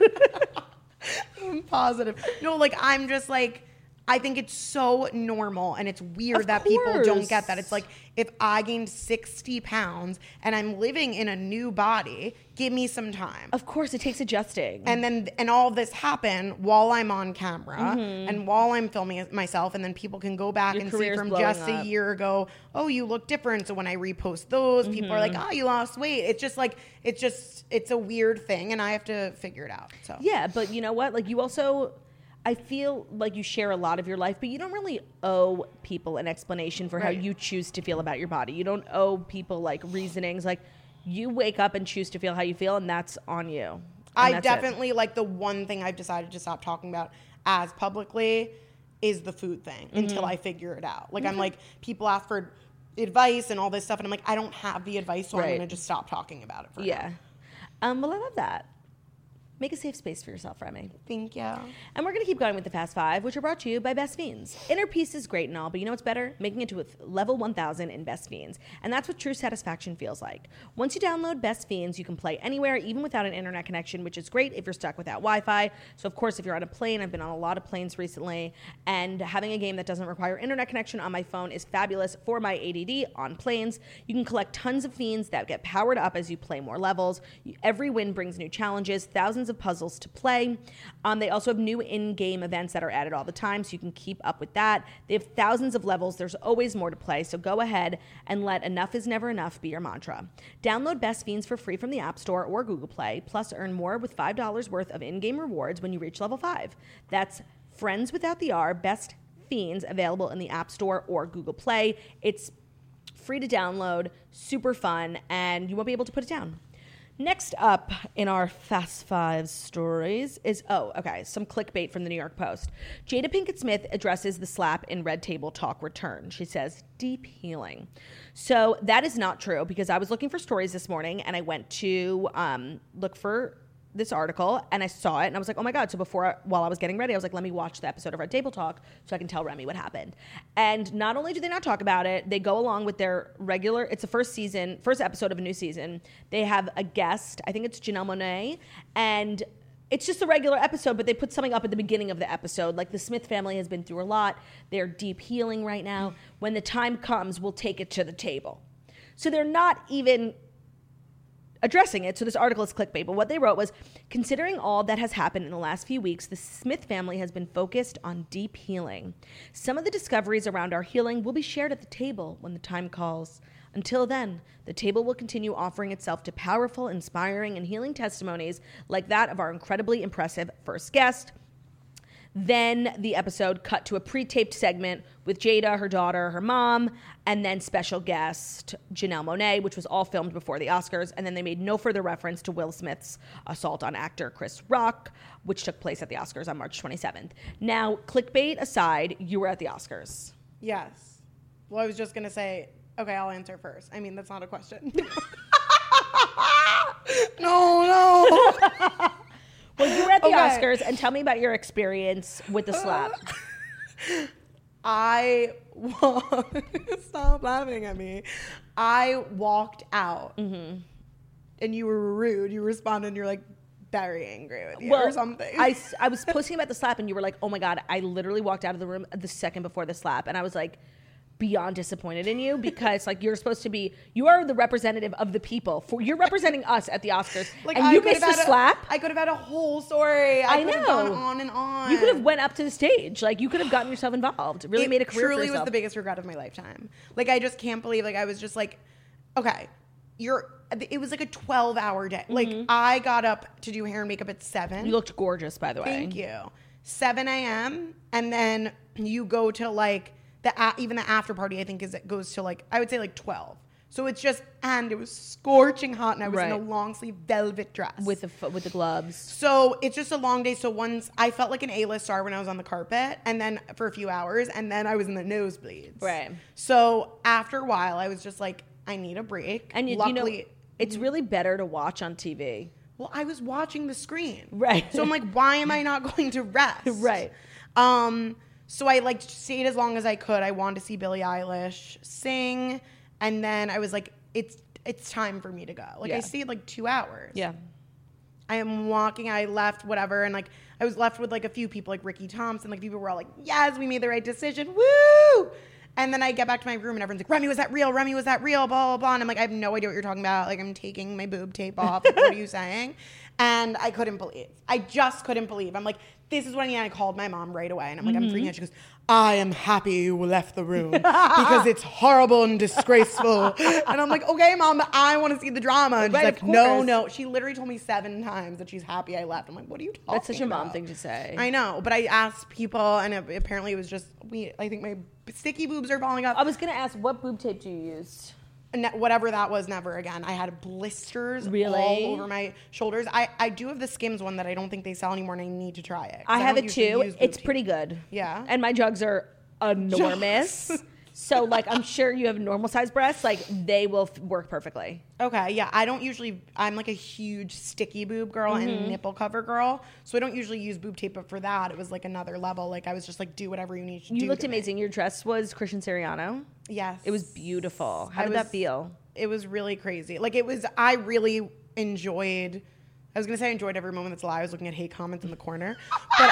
I'm positive. No, like I'm just like, I think it's so normal and it's weird that people don't get that. It's like, if I gained 60 pounds and I'm living in a new body, give me some time. Of course, it takes adjusting. And all this happened while I'm on camera and while I'm filming it myself, and then people can go back and see from just a year ago, oh, you look different. So when I repost those, people are like, oh, you lost weight. It's just like, it's a weird thing and I have to figure it out. So yeah, but you know what? Like you also, I feel like you share a lot of your life, but you don't really owe people an explanation for how you choose to feel about your body. You don't owe people like reasonings. Like you wake up and choose to feel how you feel, and that's on you. I definitely like the one thing I've decided to stop talking about as publicly is the food thing until I figure it out. Like I'm like, people ask for advice and all this stuff, and I'm like, I don't have the advice, so I'm going to just stop talking about it for now. Well, I love that. Make a safe space for yourself, Remy. Thank you. And we're going to keep going with the Fast Five, which are brought to you by Best Fiends. Inner peace is great and all, but you know what's better? Making it to level 1000 in Best Fiends. And that's what true satisfaction feels like. Once you download Best Fiends, you can play anywhere, even without an internet connection, which is great if you're stuck without Wi-Fi. So, of course, if you're on a plane, I've been on a lot of planes recently, and having a game that doesn't require internet connection on my phone is fabulous for my ADD on planes. You can collect tons of fiends that get powered up as you play more levels. Every win brings new challenges, thousands of puzzles to play. They also have new in-game events that are added all the time, so you can keep up with that. They have thousands of levels. There's always more to play, so go ahead and let enough is never enough be your mantra. Download Best Fiends for free from the App Store or Google Play, plus earn more with $5 worth of in-game rewards when you reach level 5. That's Friends without the R, Best Fiends, available in the App Store or Google Play. It's free to download, super fun, and you won't be able to put it down. Next up in our Fast Five stories is, some clickbait from the New York Post. Jada Pinkett Smith addresses the slap in Red Table Talk return. She says, deep healing. So that is not true, because I was looking for stories this morning and I went to look for this article and I saw it and I was like, oh my God. So while I was getting ready, I was like, let me watch the episode of Red Table Talk so I can tell Remy what happened. And not only do they not talk about it, they go along with their regular, it's the first episode of a new season. They have a guest, I think it's Janelle Monáe, and it's just a regular episode, but they put something up at the beginning of the episode. Like, the Smith family has been through a lot. They're deep healing right now. When the time comes, we'll take it to the table. So they're not even addressing it. So this article is clickbait, but what they wrote was, considering all that has happened in the last few weeks, the Smith family has been focused on deep healing. Some of the discoveries around our healing will be shared at the table when the time calls. Until then, the table will continue offering itself to powerful, inspiring, and healing testimonies like that of our incredibly impressive first guest. Then the episode cut to a pre-taped segment with Jada, her daughter, her mom, and then special guest Janelle Monáe, which was all filmed before the Oscars. And then they made no further reference to Will Smith's assault on actor Chris Rock, which took place at the Oscars on March 27th. Now, clickbait aside, you were at the Oscars. Yes. Well, I was just going to say, okay, I'll answer first. I mean, that's not a question. No. Well, you were at the Oscars, and tell me about your experience with the slap. Stop laughing at me. I walked out, and you were rude. You responded, and you're like, very angry with you or something. I was posting about the slap, and you were like, oh my God, I literally walked out of the room the second before the slap, and I was like, beyond disappointed in you, because like, you are the representative of the people. You're representing us at the Oscars, like, and you missed the slap. I could have had a whole story. I could have gone on and on. You could have went up to the stage. Like, you could have gotten yourself involved. Really made a career for yourself. It truly was the biggest regret of my lifetime. Like, I just can't believe, like, I was just like, okay, it was like a 12-hour day. Like, I got up to do hair and makeup at 7. You looked gorgeous, by the way. Thank you. 7 a.m. And then you go to like, even the after party, I think, goes to like, I would say like 12. So it's just, and it was scorching hot, and I was in a long sleeve velvet dress with the gloves. So it's just a long day. So once I felt like an A-list star when I was on the carpet, and then for a few hours, and then I was in the nosebleeds. Right. So after a while, I was just like, I need a break. And luckily, it's really better to watch on TV. Well, I was watching the screen. Right. So I'm like, why am I not going to rest? Right. So I like stayed as long as I could. I wanted to see Billie Eilish sing, and then I was like, it's time for me to go. Like, I stayed like 2 hours. Yeah. I am walking. I left, whatever, and like I was left with like a few people, like Ricky Thompson. Like, people were all like, "Yes, we made the right decision, woo!" And then I get back to my room, and everyone's like, "Remy, was that real? Remy, was that real?" Blah blah blah. And I'm like, I have no idea what you're talking about. Like, I'm taking my boob tape off. Like, what are you saying? And I couldn't believe. I just couldn't believe. I'm like, this is when I called my mom right away, and I'm like, I'm freaking out. She goes, I am happy you left the room because it's horrible and disgraceful. And I'm like, okay, Mom, but I want to see the drama. And she's like, no. She literally told me 7 times that she's happy I left. I'm like, what are you talking about? That's such a mom thing to say. I know, but I asked people, and apparently it was just, I think my sticky boobs are falling off. I was going to ask, what boob tape do you use? Whatever that was, never again. I had blisters all over my shoulders. I do have the Skims one that I don't think they sell anymore, and I need to try it. I have it too. It's pretty good. Yeah. And my jugs are enormous. So, like, I'm sure you have normal size breasts. Like, they will work perfectly. Okay, yeah. I'm like a huge sticky boob girl and nipple cover girl. So I don't usually use boob tape, but for that, it was like another level. Like, I was just like, do whatever you need to do. You looked amazing. Your dress was Christian Siriano. Yes. It was beautiful. How did that feel? It was really crazy. Like, I really enjoyed, I was going to say I enjoyed every moment that's a lie. I was looking at hate comments in the corner. But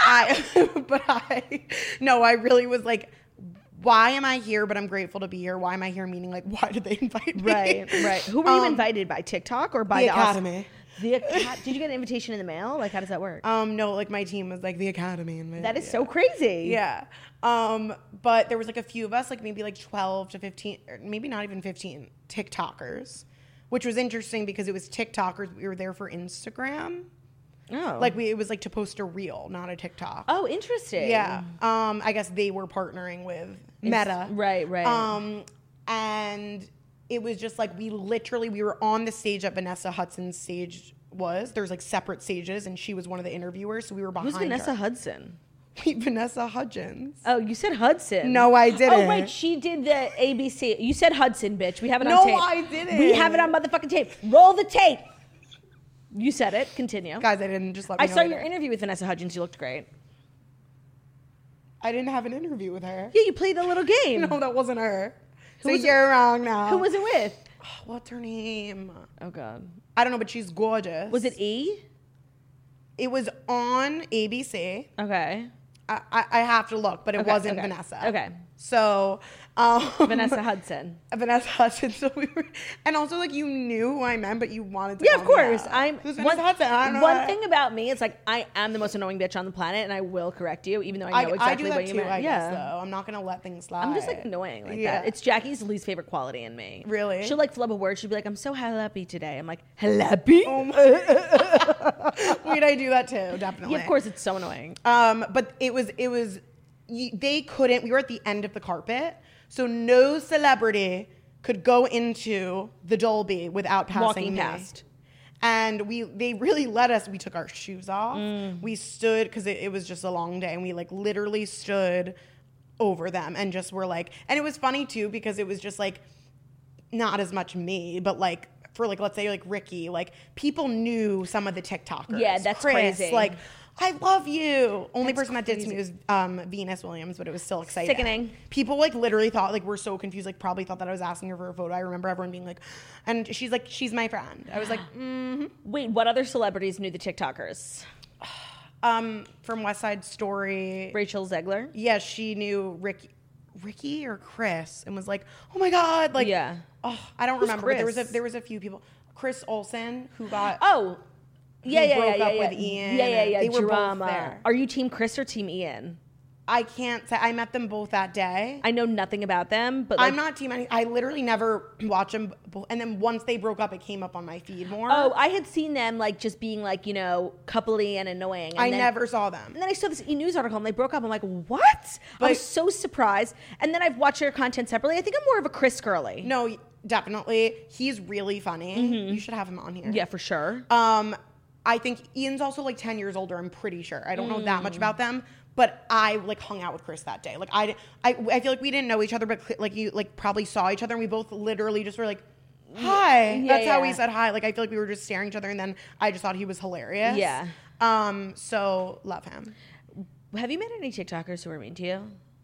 I really was like, why am I here? But I'm grateful to be here. Why am I here? Meaning, like, why did they invite me? Right. Who were you invited by? TikTok or by the Academy? Did you get an invitation in the mail? Like, how does that work? No, like, my team was like the Academy. That is so crazy. Yeah. But there was like a few of us, like maybe like 12 to 15, or maybe not even 15 TikTokers, which was interesting because it was TikTokers. We were there for Instagram. Oh. Like, it was like to post a reel, not a TikTok. Oh, interesting. Yeah. I guess they were partnering with Meta. Right. And it was just like we were on the stage that Vanessa Hudson's stage was. There's like separate stages, and she was one of the interviewers, so we were behind Who's Vanessa her. Hudson? Wait, Vanessa Hudgens. Oh, you said Hudson. No, I didn't. Oh, wait, she did the ABC. You said Hudson, bitch. We have it on No, tape. I didn't. We have it on motherfucking tape. Roll the tape. You said it. Continue. Guys, I didn't just let me I know saw later. your interview with Vanessa Hudgens. You looked great. I didn't have an interview with her. Yeah, you played the little game. No, that wasn't her. So was it? you're wrong now. Who was it with? What's her name? Oh, God. I don't know, but she's gorgeous. Was it E? It was on ABC. Okay. I have to look, but it Okay, wasn't okay. Vanessa. Okay. So, Vanessa Hudson. Vanessa Hudson. So we were, and also like you knew who I meant, but you wanted to. Yeah, of call me course. out. Who's Vanessa Hudson? I don't know. One thing about me is like I am the most annoying bitch on the planet, and I will correct you, even though I know exactly I do that what you too. meant. I yeah. guess though. I'm not gonna let things slide. I'm just like annoying like Yeah. that. It's Jackie's least favorite quality in me. Really? She'll like flub a word. She'll be like, "I'm so happy today." I'm like, "Happy." Oh Wait, I do that too. Definitely. Yeah, of course, it's so annoying. But it was. They couldn't. We were at the end of the carpet, so no celebrity could go into the Dolby without passing Walking me. past. And they really let us. We took our shoes off. Mm. We stood because it was just a long day, and we like literally stood over them and just were like. And it was funny too because it was just like not as much me, but like for like let's say like Ricky, like people knew some of the TikTokers. Yeah, that's Chris, crazy. Like I love you. Only That's person that did to me crazy. was Venus Williams, but it was still exciting. Sickening. People like literally thought like we're so confused, like probably thought that I was asking her for a photo. I remember everyone being like, and she's like, she's my friend. I was like, Wait, what other celebrities knew the TikTokers? from West Side Story. Rachel Zegler. Yeah, she knew Ricky or Chris, and was like, oh my god, like, Yeah. Oh, I don't Who's remember. But Chris? there was a few people. Chris Olsen, who got Oh, yeah, who yeah, broke yeah, up yeah, with Ian. Yeah, yeah, yeah. They were both Drama. there. Are you Team Chris or Team Ian? I can't say. I met them both that day. I know nothing about them, but like, I'm not team any. I literally never watch them. And then once they broke up, it came up on my feed more. Oh, I had seen them like just being like, you know, coupley and annoying. And I then, never saw them. And then I saw this E-News article and they broke up. I'm like, what? I But- was so surprised. And then I've watched their content separately. I think I'm more of a Chris girly. No, definitely. He's really funny. You should have him on here. Yeah, for sure. I think Ian's also like 10 years older. I'm pretty sure. I don't know that much about them, but I like hung out with Chris that day. Like I feel like we didn't know each other, but like you like probably saw each other, and we both literally just were like, hi. Yeah, That's how we yeah. said hi. Like I feel like we were just staring at each other, and then I just thought he was hilarious. Yeah. So love him. Have you met any TikTokers who were mean to you?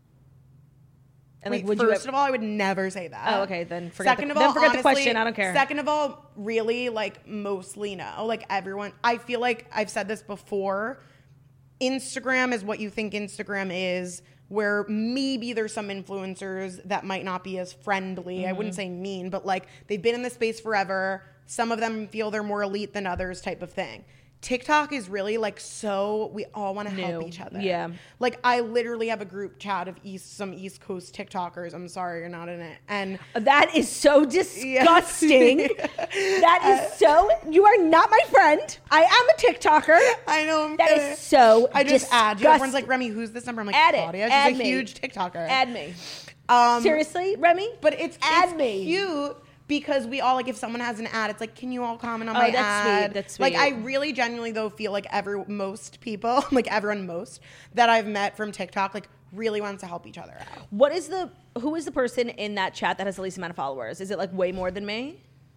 And Wait, would first you of all, I would never say that. Oh, okay, then forget Second the- of then all, forget the honestly, question, I don't care. Second of all, really, like mostly no. Like everyone, I feel like I've said this before. Instagram is what you think Instagram is, where maybe there's some influencers that might not be as friendly. I wouldn't say mean, but like they've been in the space forever. Some of them feel they're more elite than others type of thing. TikTok is really like so we all want to help New. each other. Yeah. Like I literally have a group chat of some East Coast TikTokers. I'm sorry you're not in it. And That is so disgusting. That is so. You are not my friend. I am a TikToker. I know I'm That gonna- is so. I just add you. disgusting. Everyone's like, Remy, who's this number? I'm like, Add it. Claudia. She's Add a me. huge TikToker. Add me. Seriously, Remy? But it's Add me. cute because we all like if someone has an ad, it's like, can you all comment on Oh, my that's ad? sweet. That's Like I sweet. really genuinely though feel like most people, like everyone most that I've met from TikTok, like really wants to help each other out. Who is the person in that chat that has the least amount of followers? Is it like way more than me?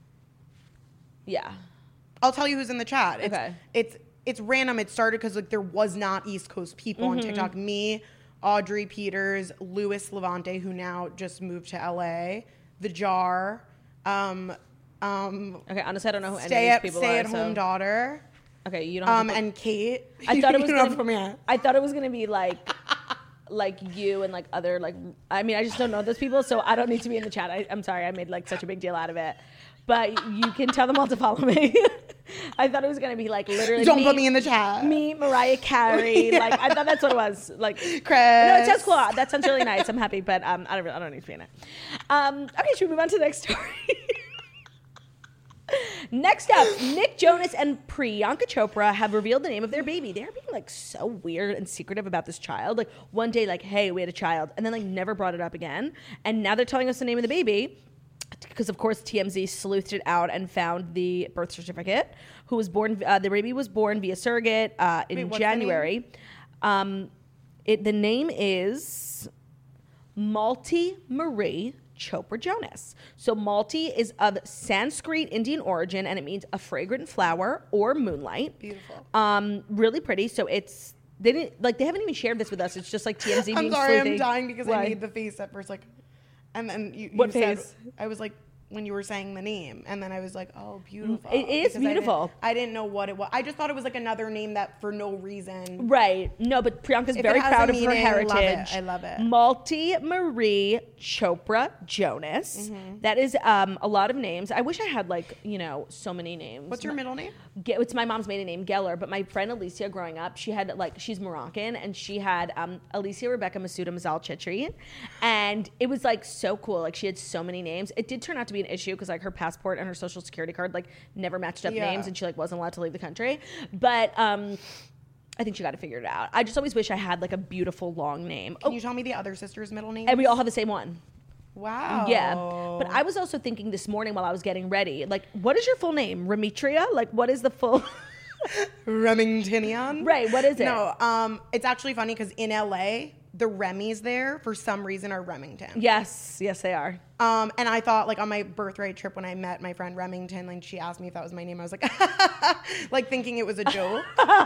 Yeah. I'll tell you who's in the chat. Okay. It's random. It started because like there was not East Coast people on TikTok. Me, Audrey Peters, Louis Levante, who now just moved to LA, The Jar, Okay, honestly, I don't know who any stay of at these people stay are. at home daughter, Okay, you don't. Have to put- and Kate. I thought it was You don't have gonna. to put me on. I thought it was gonna be like you and like other like. I mean, I just don't know those people, so I don't need to be in the chat. I'm sorry, I made like such a big deal out of it, but you can tell them all to follow me. I thought it was gonna be like literally. Don't put me in the chat. Me, Mariah Carey. Yeah. Like I thought that's what it was. Like Chris. No, it sounds cool. That sounds really nice. I'm happy, but I don't need to be in it. Okay, should we move on to the next story? Next up, Nick Jonas and Priyanka Chopra have revealed the name of their baby. They're being like so weird and secretive about this child. Like one day, like, hey, we had a child, and then like never brought it up again. And now they're telling us the name of the baby. because of course TMZ sleuthed it out and found the birth certificate. Who was born? The baby was born via surrogate in January. The name is Malti Marie Chopra Jonas. So Malti is of Sanskrit Indian origin, and it means a fragrant flower or moonlight. Beautiful. Really pretty. So they haven't even shared this with us. It's just like TMZ. I'm being sorry, sleuthing. I'm dying because Why? I made the face at first, like, and then you What said, face? I was like, when you were saying the name, and then I was like, oh, beautiful. It is Because beautiful. I didn't know what it was. I just thought it was like another name that for no reason. Right. No, but Priyanka's If very it has proud a of her meaning, heritage. I love it. Malti Marie Chopra Jonas. That is a lot of names. I wish I had so many names. What's your middle name? It's my mom's maiden name, Geller, but my friend Alicia growing up, she had she's Moroccan, and she had Alicia Rebecca Masuda Mazal Chitri, and it was so cool. Like she had so many names. It did turn out to be an issue because her passport and her social security card never matched up names, and she wasn't allowed to leave the country. But I think she got to figure it out. I just always wish I had a beautiful long name. Can you tell me the other sister's middle name? And we all have the same one. Wow. Yeah. But I was also thinking this morning while I was getting ready, what is your full name? Remitria? What is the full... Remingtonian? Right. What is it? No, it's actually funny because in LA, the Remy's there for some reason are Remington. Yes. Yes, they are. And I thought on my birthright trip when I met my friend Remington, she asked me if that was my name. I was like, thinking it was a joke.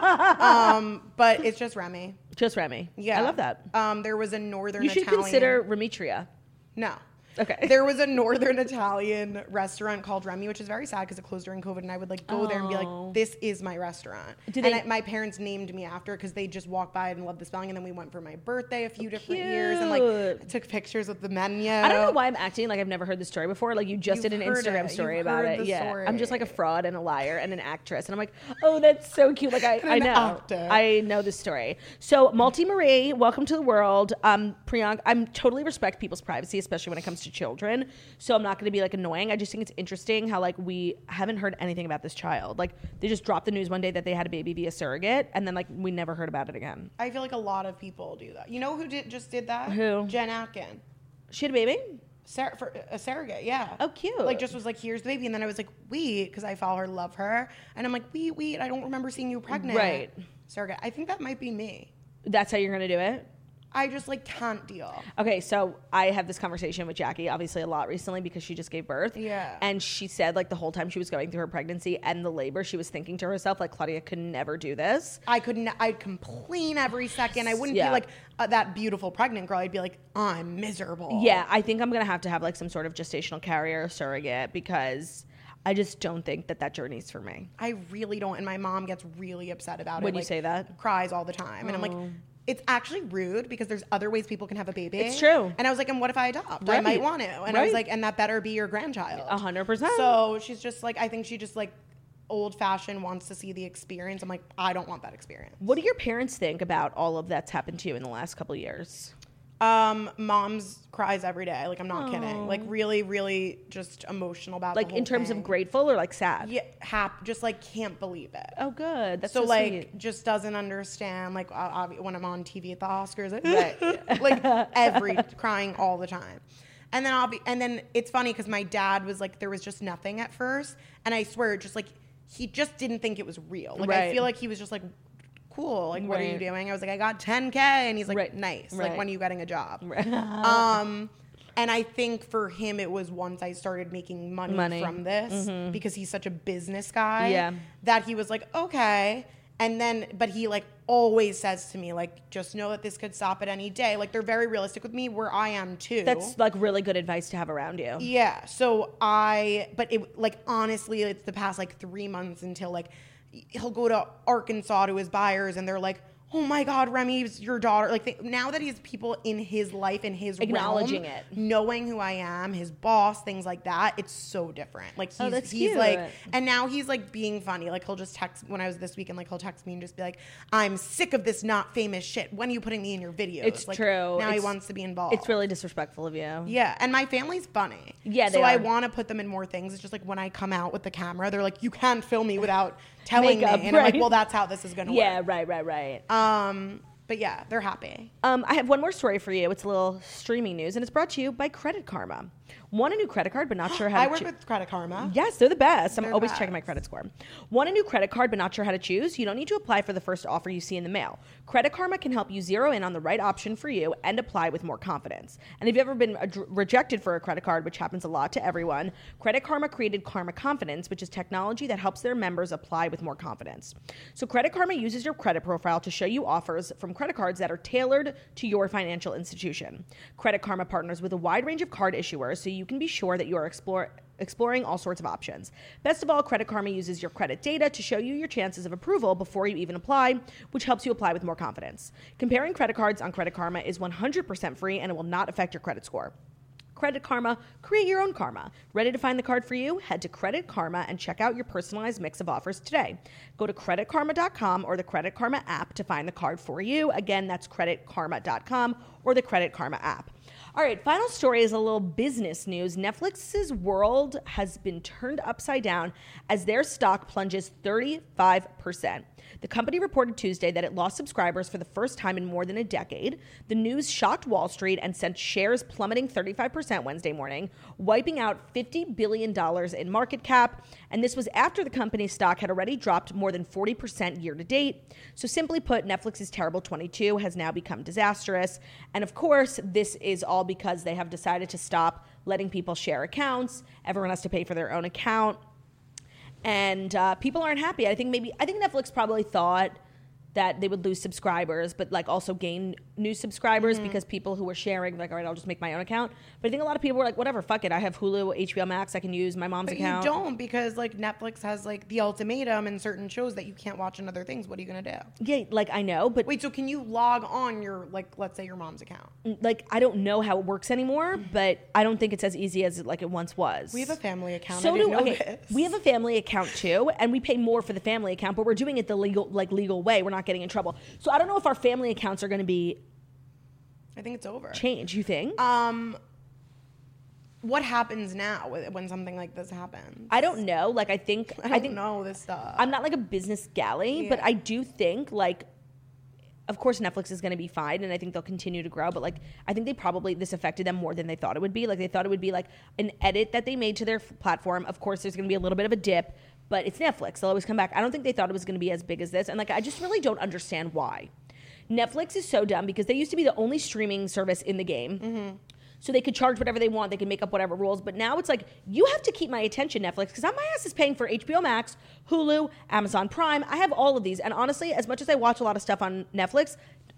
But it's just Remy. Just Remy. Yeah. I love that. There was a Northern You should Italian. consider Remitria. No. Okay. There was a Northern Italian restaurant called Remy, which is very sad because it closed during COVID, and I would go there and be like, this is my restaurant. My parents named me after because they just walked by and loved the spelling, and then we went for my birthday a few different years and took pictures with the menu. I don't know why I'm acting like I've never heard this story before. You just did an Instagram story about it. Yeah. Story. I'm just a fraud and a liar and an actress. And I'm like, oh, that's so cute. I know. Actor. I know this story. So Malti Marie, welcome to the world. Priyanka, I totally respect people's privacy, especially when it comes to children. So I'm not going to be annoying. I just think it's interesting how we haven't heard anything about this child. They just dropped the news one day that they had a baby via surrogate, and then we never heard about it again. I feel like a lot of people do that. You know who just did that? Who? Jen Atkin. She had a baby? For a surrogate, yeah. Oh, cute. Just was here's the baby, and then I was like, wait, because I follow her, love her, and I'm like, wait, I don't remember seeing you pregnant. Right. Surrogate. I think that might be me. That's how you're going to do it? I just can't deal. Okay, so I had this conversation with Jackie, obviously a lot recently because she just gave birth. Yeah. And she said the whole time she was going through her pregnancy and the labor, she was thinking to herself Claudia could never do this. I couldn't. I'd complain every second. I wouldn't Yeah. be that beautiful pregnant girl. I'd be like, I'm miserable. Yeah, I think I'm gonna have to have some sort of gestational carrier or surrogate because I just don't think that journey's for me. I really don't. And my mom gets really upset about it. When you say that? Cries all the time. And I'm like, it's actually rude because there's other ways people can have a baby. It's true. And I was like, and what if I adopt? I Right. might want to. And I was Right. like, and that better be your grandchild. 100%. So she's just I think she just old fashioned wants to see the experience. I'm like, I don't want that experience. What do your parents think about all of that's happened to you in the last couple of years? Mom's cries every day. I'm not kidding. Really, really just emotional about the whole in terms thing. of grateful or sad? Yeah, just can't believe it. Oh, good. That's So so sweet. just doesn't understand when I'm on TV at the Oscars, crying all the time. And then it's funny because my dad was there was just nothing at first, and I swear just he just didn't think it was real. I Right. feel like he was just cool. What are you Right. doing? I was like, I got 10K, and he's like, Right. nice. Right. When are you getting a job? Right. And I think for him, it was once I started making money. From this because he's such a business guy. Yeah. That he was like, okay. And then, but he always says to me, just know that this could stop at any day. They're very realistic with me where I am too. That's really good advice to have around you. Yeah. So but it honestly, it's the past 3 months until he'll go to Arkansas to his buyers and they're like, oh my God, Remy's your daughter. Now that he has people in his life, in his Acknowledging realm, it. knowing who I am, his boss, things like that, it's so different. That's he's cute. and now he's being funny. He'll just text, when I was this weekend, he'll text me and just be like, I'm sick of this not famous shit. When are you putting me in your videos? It's true. Now he wants to be involved. It's really disrespectful of you. Yeah, and my family's funny. Yeah, they so I are. want to put them in more things. It's just when I come out with the camera, they're like, you can't film me without telling Makeup, me. And I'm right. like, well, that's how this is going to Yeah, work. right. But yeah, they're happy. I have one more story for you. It's a little streaming news, and it's brought to you by Credit Karma. Want a new credit card but not sure how I to work with Credit Karma. Yes, they're the best. I'm They're always best. checking my credit score. Want a new credit card but not sure how to choose? You don't need to apply for the first offer you see in the mail. Credit Karma can help you zero in on the right option for you and apply with more confidence. And if you've ever been rejected for a credit card, which happens a lot to everyone, Credit Karma created Karma Confidence, which is technology that helps their members apply with more confidence. So Credit Karma uses your credit profile to show you offers from credit cards that are tailored to your financial institution. Credit Karma partners with a wide range of card issuers so you can be sure that you are exploring all sorts of options. Best of all, Credit Karma uses your credit data to show you your chances of approval before you even apply, which helps you apply with more confidence. Comparing credit cards on Credit Karma is 100% free and it will not affect your credit score. Credit Karma, create your own karma. Ready to find the card for you? Head to Credit Karma and check out your personalized mix of offers today. Go to creditkarma.com or the Credit Karma app to find the card for you. Again, that's creditkarma.com or the Credit Karma app. All right, final story is a little business news. Netflix's world has been turned upside down as their stock plunges 35%. The company reported Tuesday that it lost subscribers for the first time in more than a decade. The news shocked Wall Street and sent shares plummeting 35% Wednesday morning, wiping out $50 billion in market cap. And this was after the company's stock had already dropped more than 40% year to date. So simply put, Netflix's terrible 22 has now become disastrous. And of course, this is all because they have decided to stop letting people share accounts. Everyone has to pay for their own account. And people aren't happy. I think Netflix probably thought that they would lose subscribers, but like also gain new subscribers because people who were sharing, like, all right, I'll just make my own account. But I think a lot of people were like, whatever, fuck it. I have Hulu, HBO Max. I can use my mom's account. You don't, because like Netflix has like the ultimatum in certain shows that you can't watch in other things. What are you going to do? Yeah, like I know, but Wait, so can you log on your, like, let's say your mom's account? like I don't know how it works anymore, but I don't think it's as easy as like it once was. We have a family account. So I didn't know okay, this. we have a family account too, and we pay more for the family account, but we're doing it the legal way. We're not getting in trouble. So I don't know if our family accounts are going to be I think it's over. changed. You think? What happens now when something like this happens? I don't know. Like I think I don't know this stuff. I'm not like a business galley, but I do think like. Of course, Netflix is going to be fine, and I think they'll continue to grow. But like, I think this affected them more than they thought it would be. Like, they thought it would be like an edit that they made to their platform. Of course, there's going to be a little bit of a dip, but it's Netflix. They'll always come back. I don't think they thought it was going to be as big as this, and like, I just really don't understand why. Netflix is so dumb because they used to be the only streaming service in the game. Mm-hmm. So they could charge whatever they want. They could make up whatever rules. But now it's like, you have to keep my attention, Netflix, because my ass is paying for HBO Max, Hulu, Amazon Prime. I have all of these. And honestly, as much as I watch a lot of stuff on Netflix,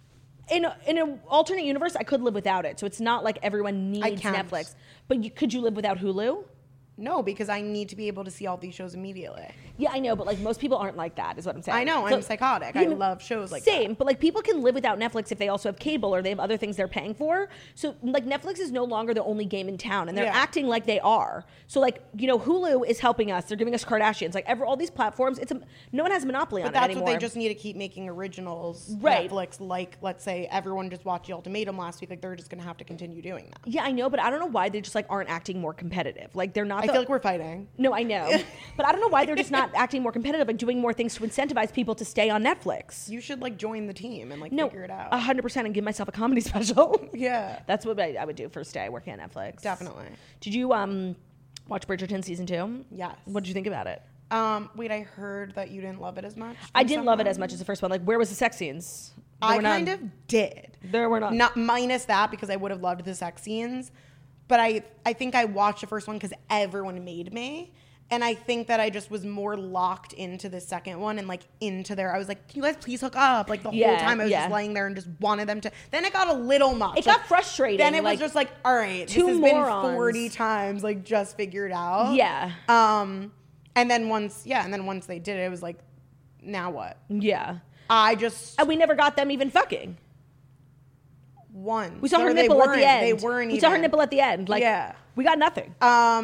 in an alternate universe, I could live without it. So it's not like everyone needs Netflix. But could you live without Hulu? No, because I need to be able to see all these shows immediately. Yeah, I know, but like most people aren't like that, is what I'm saying. I know, So, I'm psychotic. I love shows like that. Same, but like people can live without Netflix if they also have cable or they have other things they're paying for. So like Netflix is no longer the only game in town, and they're acting like they are. So like, you know, Hulu is helping us. They're giving us Kardashians. Like all these platforms, no one has a monopoly on it But anymore. that's what they just need to keep making originals. Right. Netflix, like, let's say everyone just watched The Ultimatum last week. Like, they're just going to have to continue doing that. Yeah, I know, but I don't know why they just like aren't acting more competitive. Like they're not. I feel like we're fighting. No, I know, but I don't know why they're just not acting more competitive, like doing more things to incentivize people to stay on Netflix. You should like join the team and like No, figure it out. 100%, and give myself a comedy special. Yeah. That's what I would do first day working at Netflix. Definitely. Did you watch Bridgerton season 2? Yes. What did you think about it? Wait, I heard that you didn't love it as much. I didn't love it as much as the first one. Like, where was the sex scenes? I kind of did. There were none. Not minus that, because I would have loved the sex scenes. But I think I watched the first one because everyone made me. And I think that I just was more locked into the second one and like into there. I was like, can you guys please hook up? Like the whole time I was just laying there and just wanted them to. Then it got a little much. It got frustrating. Then it was just like, all right, this has morons. been 40 times, like just figured out. Yeah. And then once they did it, it was like, now what? Yeah. And we never got them even fucking. One. We saw her nipple at the end. They weren't even. We saw her nipple at the end. Like, yeah. We got nothing.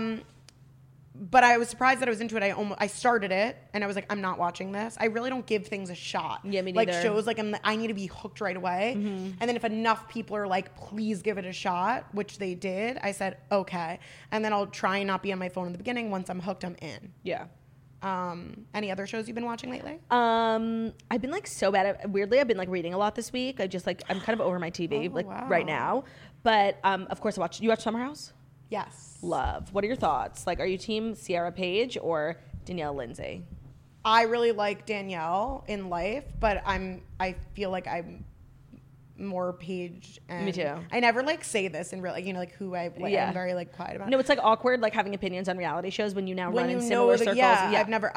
But I was surprised that I was into it. I started it and I was like, I'm not watching this. I really don't give things a shot. Yeah, me neither. Like shows, like I need to be hooked right away. Mm-hmm. And then if enough people are like, please give it a shot, which they did, I said, okay. And then I'll try and not be on my phone in the beginning. Once I'm hooked, I'm in. Yeah. Any other shows you've been watching lately? I've been like so bad at, weirdly, I've been like reading a lot this week. I'm kind of over my TV right now. But of course you watch Summer House? Yes. Love. What are your thoughts? Like, are you team Sierra Page or Danielle Lindsay? I really like Danielle in life, but I feel like I'm more Paige. And Me too. I never like say this in real, like, you know, like who I like. Yeah. I'm very like quiet about. No, it's like awkward, like having opinions on reality shows when you now when run you in know similar that, circles. yeah, I've never.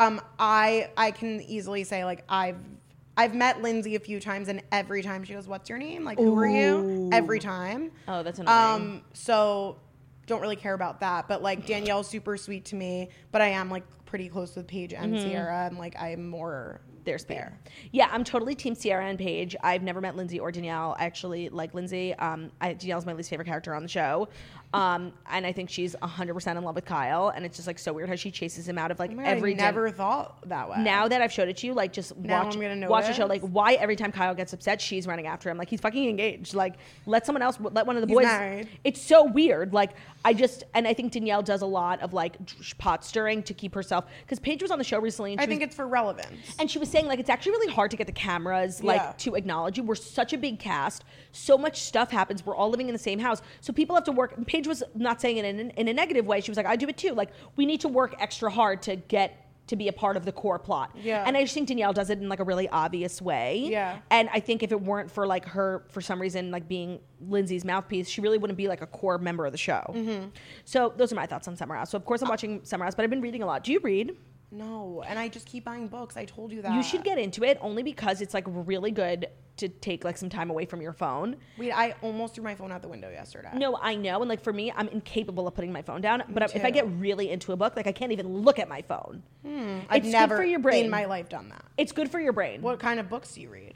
I can easily say like I've met Lindsay a few times, and every time she goes, "What's your name? Like, who are you?" Every time. Oh, that's annoying. So don't really care about that. But like Danielle's super sweet to me, but I am like pretty close with Paige and Sierra, and like I'm more There's there. Yeah, I'm totally team Sierra and Paige. I've never met Lindsay or Danielle. I actually like Lindsay. Danielle's my least favorite character on the show. And I think she's 100% in love with Kyle. And it's just like so weird how she chases him out of like every I never thought that way. Now that I've showed it to you, like just Now watch I'm gonna watch the notice. show. Like why every time Kyle gets upset, she's running after him. Like he's fucking engaged. Like let someone else, let one of the He's boys. married. It's so weird. Like I think Danielle does a lot of like pot stirring to keep herself, because Paige was on the show recently. And I think it's for relevance. and she was saying like it's actually really hard to get the cameras like Yeah. to acknowledge you. We're such a big cast. So much stuff happens. We're all living in the same house. So people have to work. Paige was not saying it in a negative way. She was like, I do it too. Like we need to work extra hard to get to be a part of the core plot. Yeah. And I just think Danielle does it in like a really obvious way. Yeah. And I think if it weren't for like her, for some reason, like being Lindsay's mouthpiece, she really wouldn't be like a core member of the show. Mm-hmm. So those are my thoughts on Summer House. So of course I'm watching Summer House, but I've been reading a lot. Do you read? No, and I just keep buying books. I told you that. You should get into it only because it's like really good to take like some time away from your phone. Wait, I almost threw my phone out the window yesterday. No, I know. And like for me, I'm incapable of putting my phone down. But if I too. get really into a book, like I can't even look at my phone. I've It's never good for your brain. in my life done that. It's good for your brain. What kind of books do you read?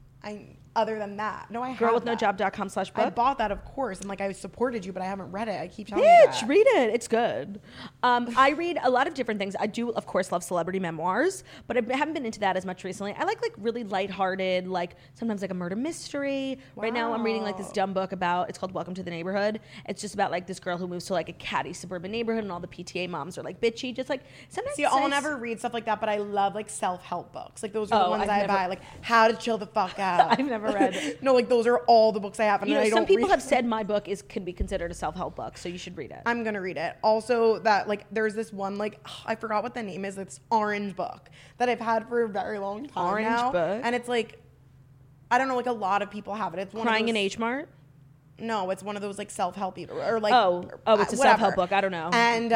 Other than that, no, I have Girlwithnojob.com/book. I bought that, of course, and like I supported you, but I haven't read it. I keep telling you that. Bitch, read it. It's good. I read a lot of different things. I do, of course, love celebrity memoirs, but I haven't been into that as much recently. I like really lighthearted, like sometimes like a murder mystery. Right now I'm reading like this dumb book about, it's called Welcome to the Neighborhood. It's just about like this girl who moves to like a catty suburban neighborhood and all the PTA moms are like bitchy. Just like sometimes See, it's I'll nice. never read stuff like that, but I love like self-help books. Like those are the Oh, ones I've I never- buy. Like How to Chill the Fuck Out. I've never read. No, like those are all the books I have, and You know, I don't some people read have said my book can be considered a self-help book, so you should read it. I'm gonna read it. Also, that like there's this one like I forgot what the name is. It's orange book that I've had for a very long time Orange now. book? And it's like I don't know, like a lot of people have it. It's one Crying of in those, H Mart. No, it's one of those like self-help or like Oh, it's a whatever. self-help book. I don't know. And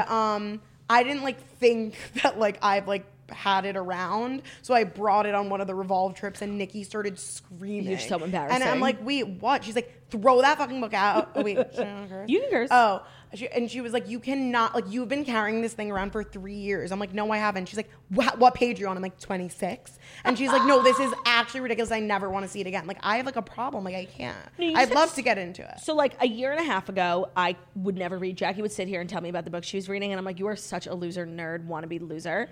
I didn't like think that like I've like had it around, so I brought it on one of the Revolve trips, and Nikki started screaming. You're so embarrassing. And I'm like, wait, what? She's like, throw that fucking book out. Oh wait, should I not curse? You can curse. Oh, and she was like, you cannot, like, you've been carrying this thing around for 3 years. I'm like, no, I haven't. She's like, what page are you on? I'm like, 26. And she's like, no, this is actually ridiculous. I never want to see it again. Like, I have like a problem. Like, I can't. No, you I'd just love have to get into it. So like a year and a half ago, I would never read. Jackie would sit here and tell me about the book she was reading, and I'm like, you are such a loser nerd, wannabe loser.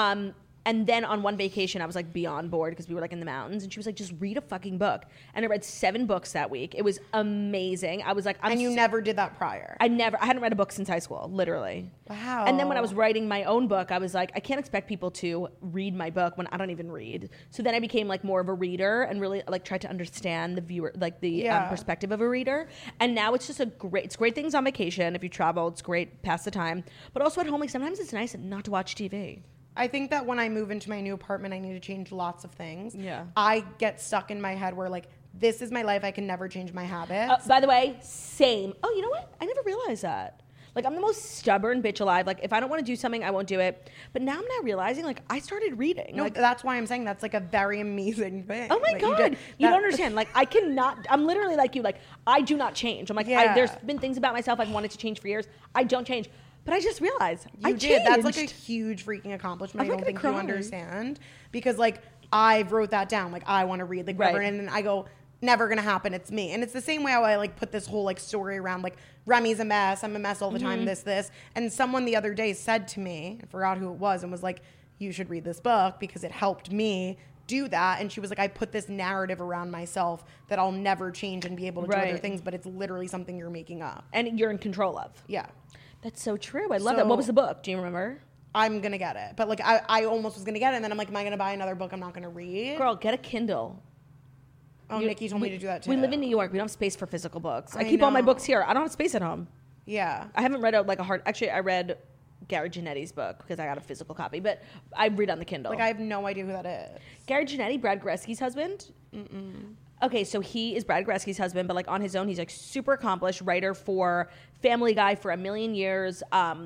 And then on one vacation, I was like beyond bored because we were like in the mountains, and she was like, just read a fucking book. And I read 7 books that week. It was amazing. I was like, And you never did that prior. I hadn't read a book since high school, literally. Wow. And then when I was writing my own book, I was like, I can't expect people to read my book when I don't even read. So then I became like more of a reader and really like tried to understand the viewer, like the Yeah. perspective of a reader. And now it's just it's great things on vacation. If you travel, it's great, pass the time. But also at home, like sometimes it's nice not to watch TV. I think that when I move into my new apartment, I need to change lots of things. Yeah. I get stuck in my head where like, this is my life. I can never change my habits. By the way, same. Oh, you know what? I never realized that. Like, I'm the most stubborn bitch alive. Like, if I don't want to do something, I won't do it. But now I'm not realizing, like, I started reading. No, like, that's why I'm saying that's like a very amazing thing. oh my that God. did. You That- don't understand. Like, I cannot, I'm literally like you. Like, I do not change. I'm like, Yeah. there's been things about myself I've wanted to change for years. I don't change. But I just realized I You did. That's like a changed. huge freaking accomplishment. I'm I don't not think gonna you cry. understand, because like I wrote that down. Like I want to read like whatever, Right. and then I go, never gonna happen. It's me. And it's the same way how I like put this whole like story around like Remy's a mess. I'm a mess all the time. This. And someone the other day said to me, I forgot who it was, and was like, you should read this book because it helped me do that. And she was like, I put this narrative around myself that I'll never change and be able to do other Right. things, but it's literally something you're making up. And you're in control of. Yeah. That's so true. I love that. What was the book? Do you remember? I'm gonna get it. But like I almost was gonna get it, and then I'm like, am I gonna buy another book I'm not gonna read? Girl, get a Kindle. Oh, Nikki told me to do that too. We live in New York. We don't have space for physical books. I I keep all my know. books here. I don't have space at home. Yeah. I haven't read actually I read Gary Genetti's book because I got a physical copy, but I read on the Kindle. Like, I have no idea who that is. Gary Genetti, Brad Goreski's husband? Okay, so he is Brad Goreski's husband, but like on his own, he's like super accomplished writer for Family Guy for a million years.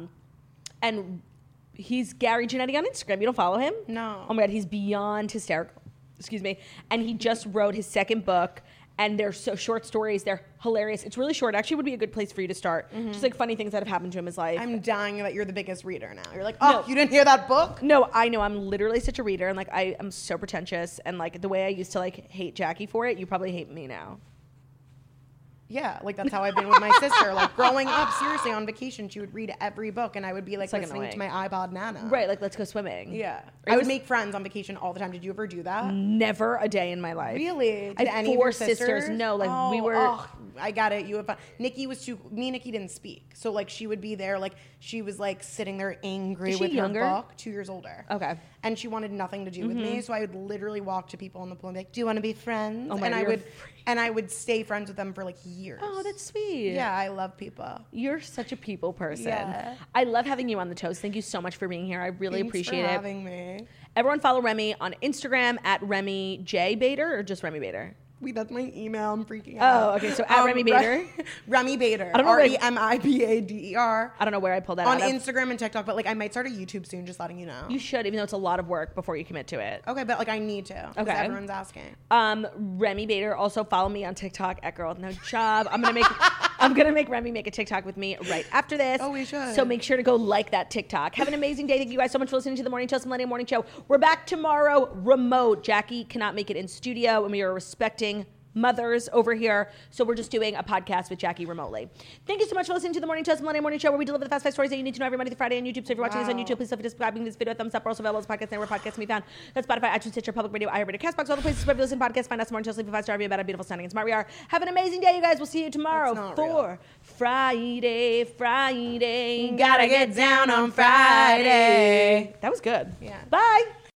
And he's Gary Genetti on Instagram. You don't follow him? No. Oh my God, he's beyond hysterical. Excuse me. And he just wrote his second book. And they're so short stories. They're hilarious. It's really short. Actually, would be a good place for you to start. Just like funny things that have happened to him in his life. I'm dying that you're the biggest reader now. You're like, oh, you didn't hear that book? No, I know. I'm literally such a reader, and like I am so pretentious. And like the way I used to like hate Jackie for it, you probably hate me now. Yeah, like that's how I've been with my sister. Like growing up, seriously, on vacation, she would read every book, and I would be like listening to my iPod Nana. Right, like let's go swimming. Yeah, I would make friends on vacation all the time. Did you ever do that? Never a day in my life. Really? Did I have any four of your sisters? No, like we were. Oh, I got it. You have fun. Nikki was too. Me and Nikki didn't speak, so like she would be there, like she was like sitting there angry with younger? her book. 2 years older. Okay. And she wanted nothing to do with me, so I would literally walk to people in the pool and be like, "Do you want to be friends?" Oh my and God, I would stay friends with them for like years. Oh, that's sweet. Yeah, I love people. You're such a people person. Yeah. I love having you on the Toast. Thank you so much for being here. I really Thanks appreciate for it. having me. Everyone follow Remy on Instagram at Remy J Bader or just Remy Bader? Wait, that's my email. I'm freaking out. Oh, okay. So at Remy Bader. Remy Bader. I don't know where- REMIBADER. I don't know where I pulled that On out of. Instagram and TikTok, but like I might start a YouTube soon, just letting you know. You should, even though it's a lot of work before you commit to it. Okay, but like I need to. Okay. Everyone's asking. Remy Bader. Also follow me on TikTok at Girl with No Job. I'm gonna make Remy make a TikTok with me right after this. Oh, we should. So make sure to go like that TikTok. Have an amazing day. Thank you guys so much for listening to the Morning Toast Millennial Morning Show. We're back tomorrow, remote. Jackie cannot make it in studio, and we are respecting mothers over here, so we're just doing a podcast with Jackie remotely. Thank you so much for listening to the Morning Toast Millennial Morning Show, where we deliver the fast 5 stories that you need to know every Monday through Friday on YouTube. So if you're watching this on YouTube, please feel free to subscribing this video, thumbs up. We're also available as podcasts anywhere podcasts can be found. That's Spotify, iTunes, Stitcher, Public Radio, iHeartRadio, CastBox, all the places where you listen to podcasts. Find us Morning Toast, leave a 5-star review about how beautiful, stunning, and smart we are. Have an amazing day, you guys. We'll see you tomorrow for Friday. Gotta get down on Friday. That was good. Yeah. Bye.